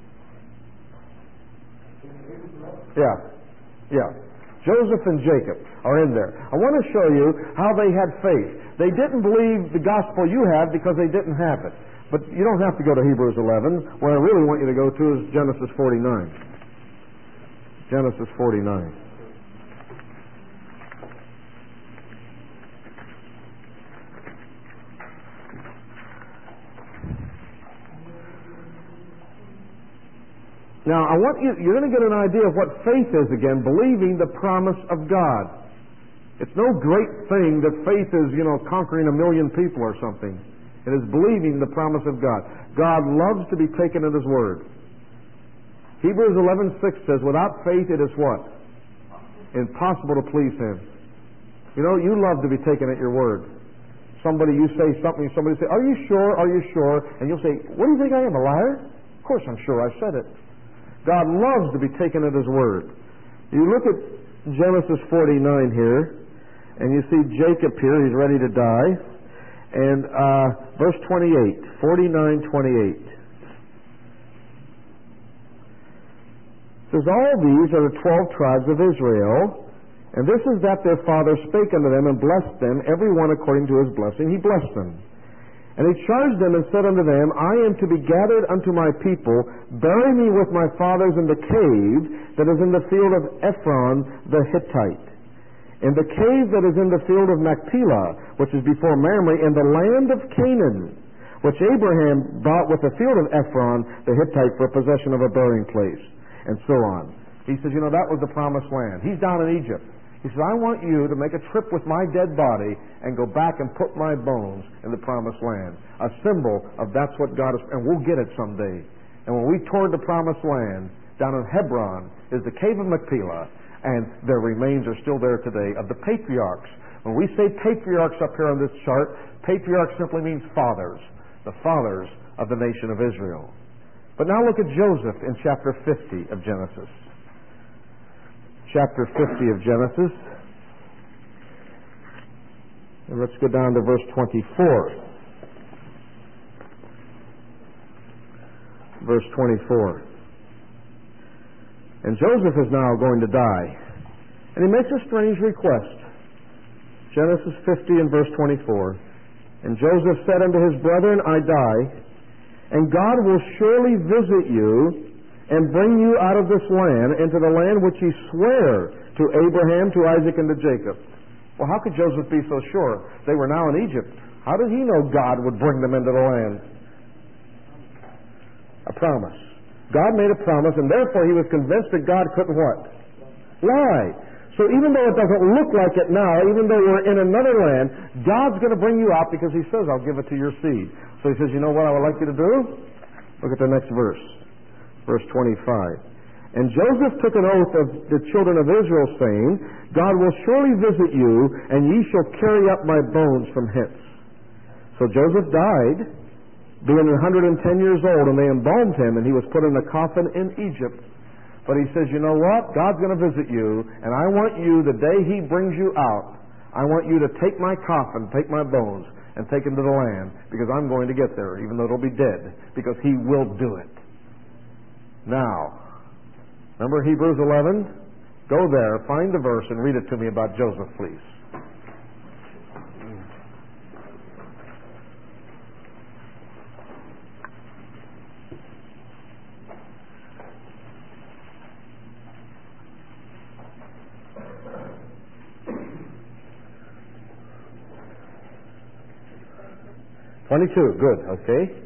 Yeah. Yeah. Joseph and Jacob are in there. I want to show you how they had faith. They didn't believe the gospel you have because they didn't have it. But you don't have to go to Hebrews eleven. What I really want you to go to is Genesis forty-nine. Genesis forty-nine. Now, I want you, you're going to get an idea of what faith is again, believing the promise of God. It's no great thing that faith is, you know, conquering a million people or something. It is believing the promise of God. God loves to be taken at His word. Hebrews eleven six says, without faith it is what? Impossible to please Him. You know, you love to be taken at your word. Somebody, you say something, somebody say, are you sure, are you sure? And you'll say, what do you think I am, a liar? Of course I'm sure I said it. God loves to be taken at His word. You look at Genesis forty-nine here, and you see Jacob here, he's ready to die. And uh, verse twenty-eight, forty-nine twenty-eight. Says, all these are the twelve tribes of Israel, and this is that their father spake unto them and blessed them, every one according to his blessing he blessed them. And he charged them and said unto them, I am to be gathered unto my people. Bury me with my fathers in the cave that is in the field of Ephron the Hittite, in the cave that is in the field of Machpelah, which is before Mamre, in the land of Canaan, which Abraham bought with the field of Ephron the Hittite for possession of a burying place, and so on. He says, you know, that was the promised land. He's down in Egypt. He says, I want you to make a trip with my dead body and go back and put my bones in the promised land. A symbol of that's what God is, and we'll get it someday. And when we toured the promised land, down in Hebron is the cave of Machpelah, and their remains are still there today, of the patriarchs. When we say patriarchs up here on this chart, patriarch simply means fathers, the fathers of the nation of Israel. But now look at Joseph in chapter fifty of Genesis. Chapter fifty of Genesis. And let's go down to verse twenty-four. Verse twenty-four. And Joseph is now going to die. And he makes a strange request. Genesis fifty and verse twenty-four. And Joseph said unto his brethren, I die, and God will surely visit you and bring you out of this land into the land which he sware to Abraham, to Isaac, and to Jacob. Well, how could Joseph be so sure? They were now in Egypt. How did he know God would bring them into the land? A promise. God made a promise, and therefore he was convinced that God couldn't what? Lie. So even though it doesn't look like it now, even though you're in another land, God's going to bring you out because he says, I'll give it to your seed. So he says, you know what I would like you to do? Look at the next verse. Verse twenty-five. And Joseph took an oath of the children of Israel, saying, God will surely visit you, and ye shall carry up my bones from hence. So Joseph died, being one hundred ten years old, and they embalmed him, and he was put in a coffin in Egypt. But he says, you know what? God's going to visit you, and I want you, the day he brings you out, I want you to take my coffin, take my bones, and take them to the land, because I'm going to get there, even though it'll be dead, because he will do it. Now, remember Hebrews eleven? Go there, find the verse, and read it to me about Joseph, please. Twenty-two, good, okay.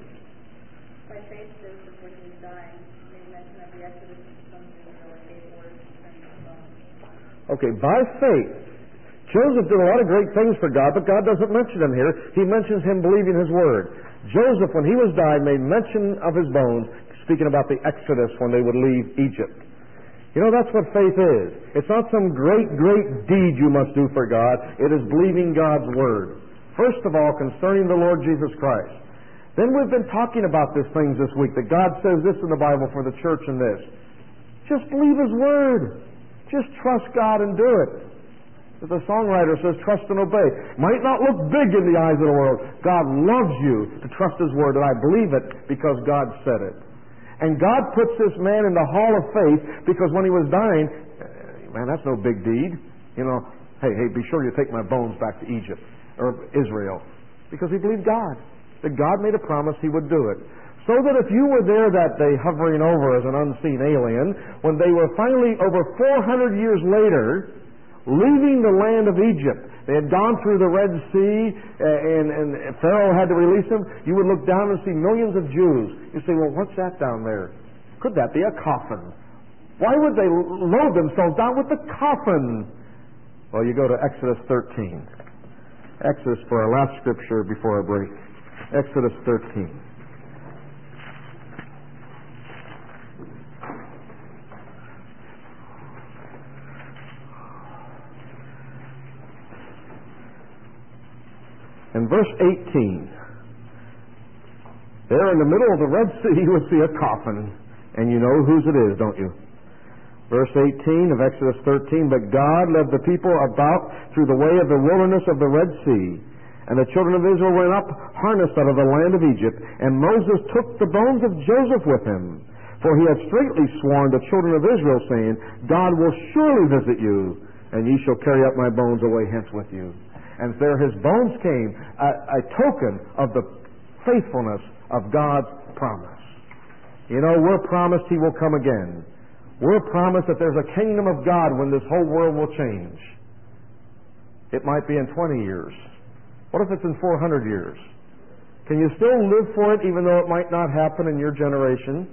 Okay, by faith, Joseph did a lot of great things for God, but God doesn't mention him here. He mentions him believing his word. Joseph, when he was died, made mention of his bones, speaking about the Exodus when they would leave Egypt. You know, that's what faith is. It's not some great, great deed you must do for God. It is believing God's word. First of all, concerning the Lord Jesus Christ. Then we've been talking about these things this week, that God says this in the Bible for the church and this. Just believe his word. Just trust God and do it. As the songwriter says, trust and obey. Might not look big in the eyes of the world. God loves you to trust his word, and I believe it because God said it. And God puts this man in the hall of faith because when he was dying, man, that's no big deed. You know, hey, hey, be sure you take my bones back to Egypt or Israel. Because he believed God. That God made a promise he would do it. So that if you were there that day hovering over as an unseen alien, when they were finally over four hundred years later, leaving the land of Egypt, they had gone through the Red Sea and, and Pharaoh had to release them, you would look down and see millions of Jews. You say, well, what's that down there? Could that be a coffin? Why would they load themselves down with the coffin? Well, you go to Exodus thirteen. Exodus for our last scripture before our break. Exodus thirteen. In verse eighteen, there in the middle of the Red Sea you would see a coffin, and you know whose it is, don't you? Verse eighteen of Exodus thirteen, but God led the people about through the way of the wilderness of the Red Sea, and the children of Israel went up harnessed out of the land of Egypt, and Moses took the bones of Joseph with him, for he had straitly sworn the children of Israel, saying, God will surely visit you, and ye shall carry up my bones away hence with you. And there his bones came, a, a token of the faithfulness of God's promise. You know, we're promised He will come again. We're promised that there's a kingdom of God when this whole world will change. It might be in twenty years. What if it's in four hundred years? Can you still live for it even though it might not happen in your generation?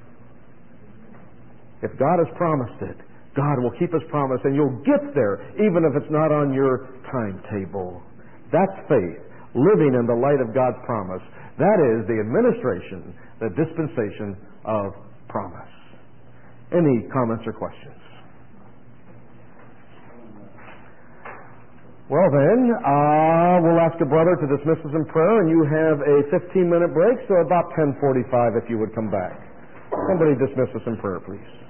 If God has promised it, God will keep His promise, and you'll get there even if it's not on your timetable. That's faith, living in the light of God's promise. That is the administration, the dispensation of promise. Any comments or questions? Well then, uh, we'll ask a brother to dismiss us in prayer, and you have a fifteen minute break, so about ten forty-five if you would come back. Somebody dismiss us in prayer, please.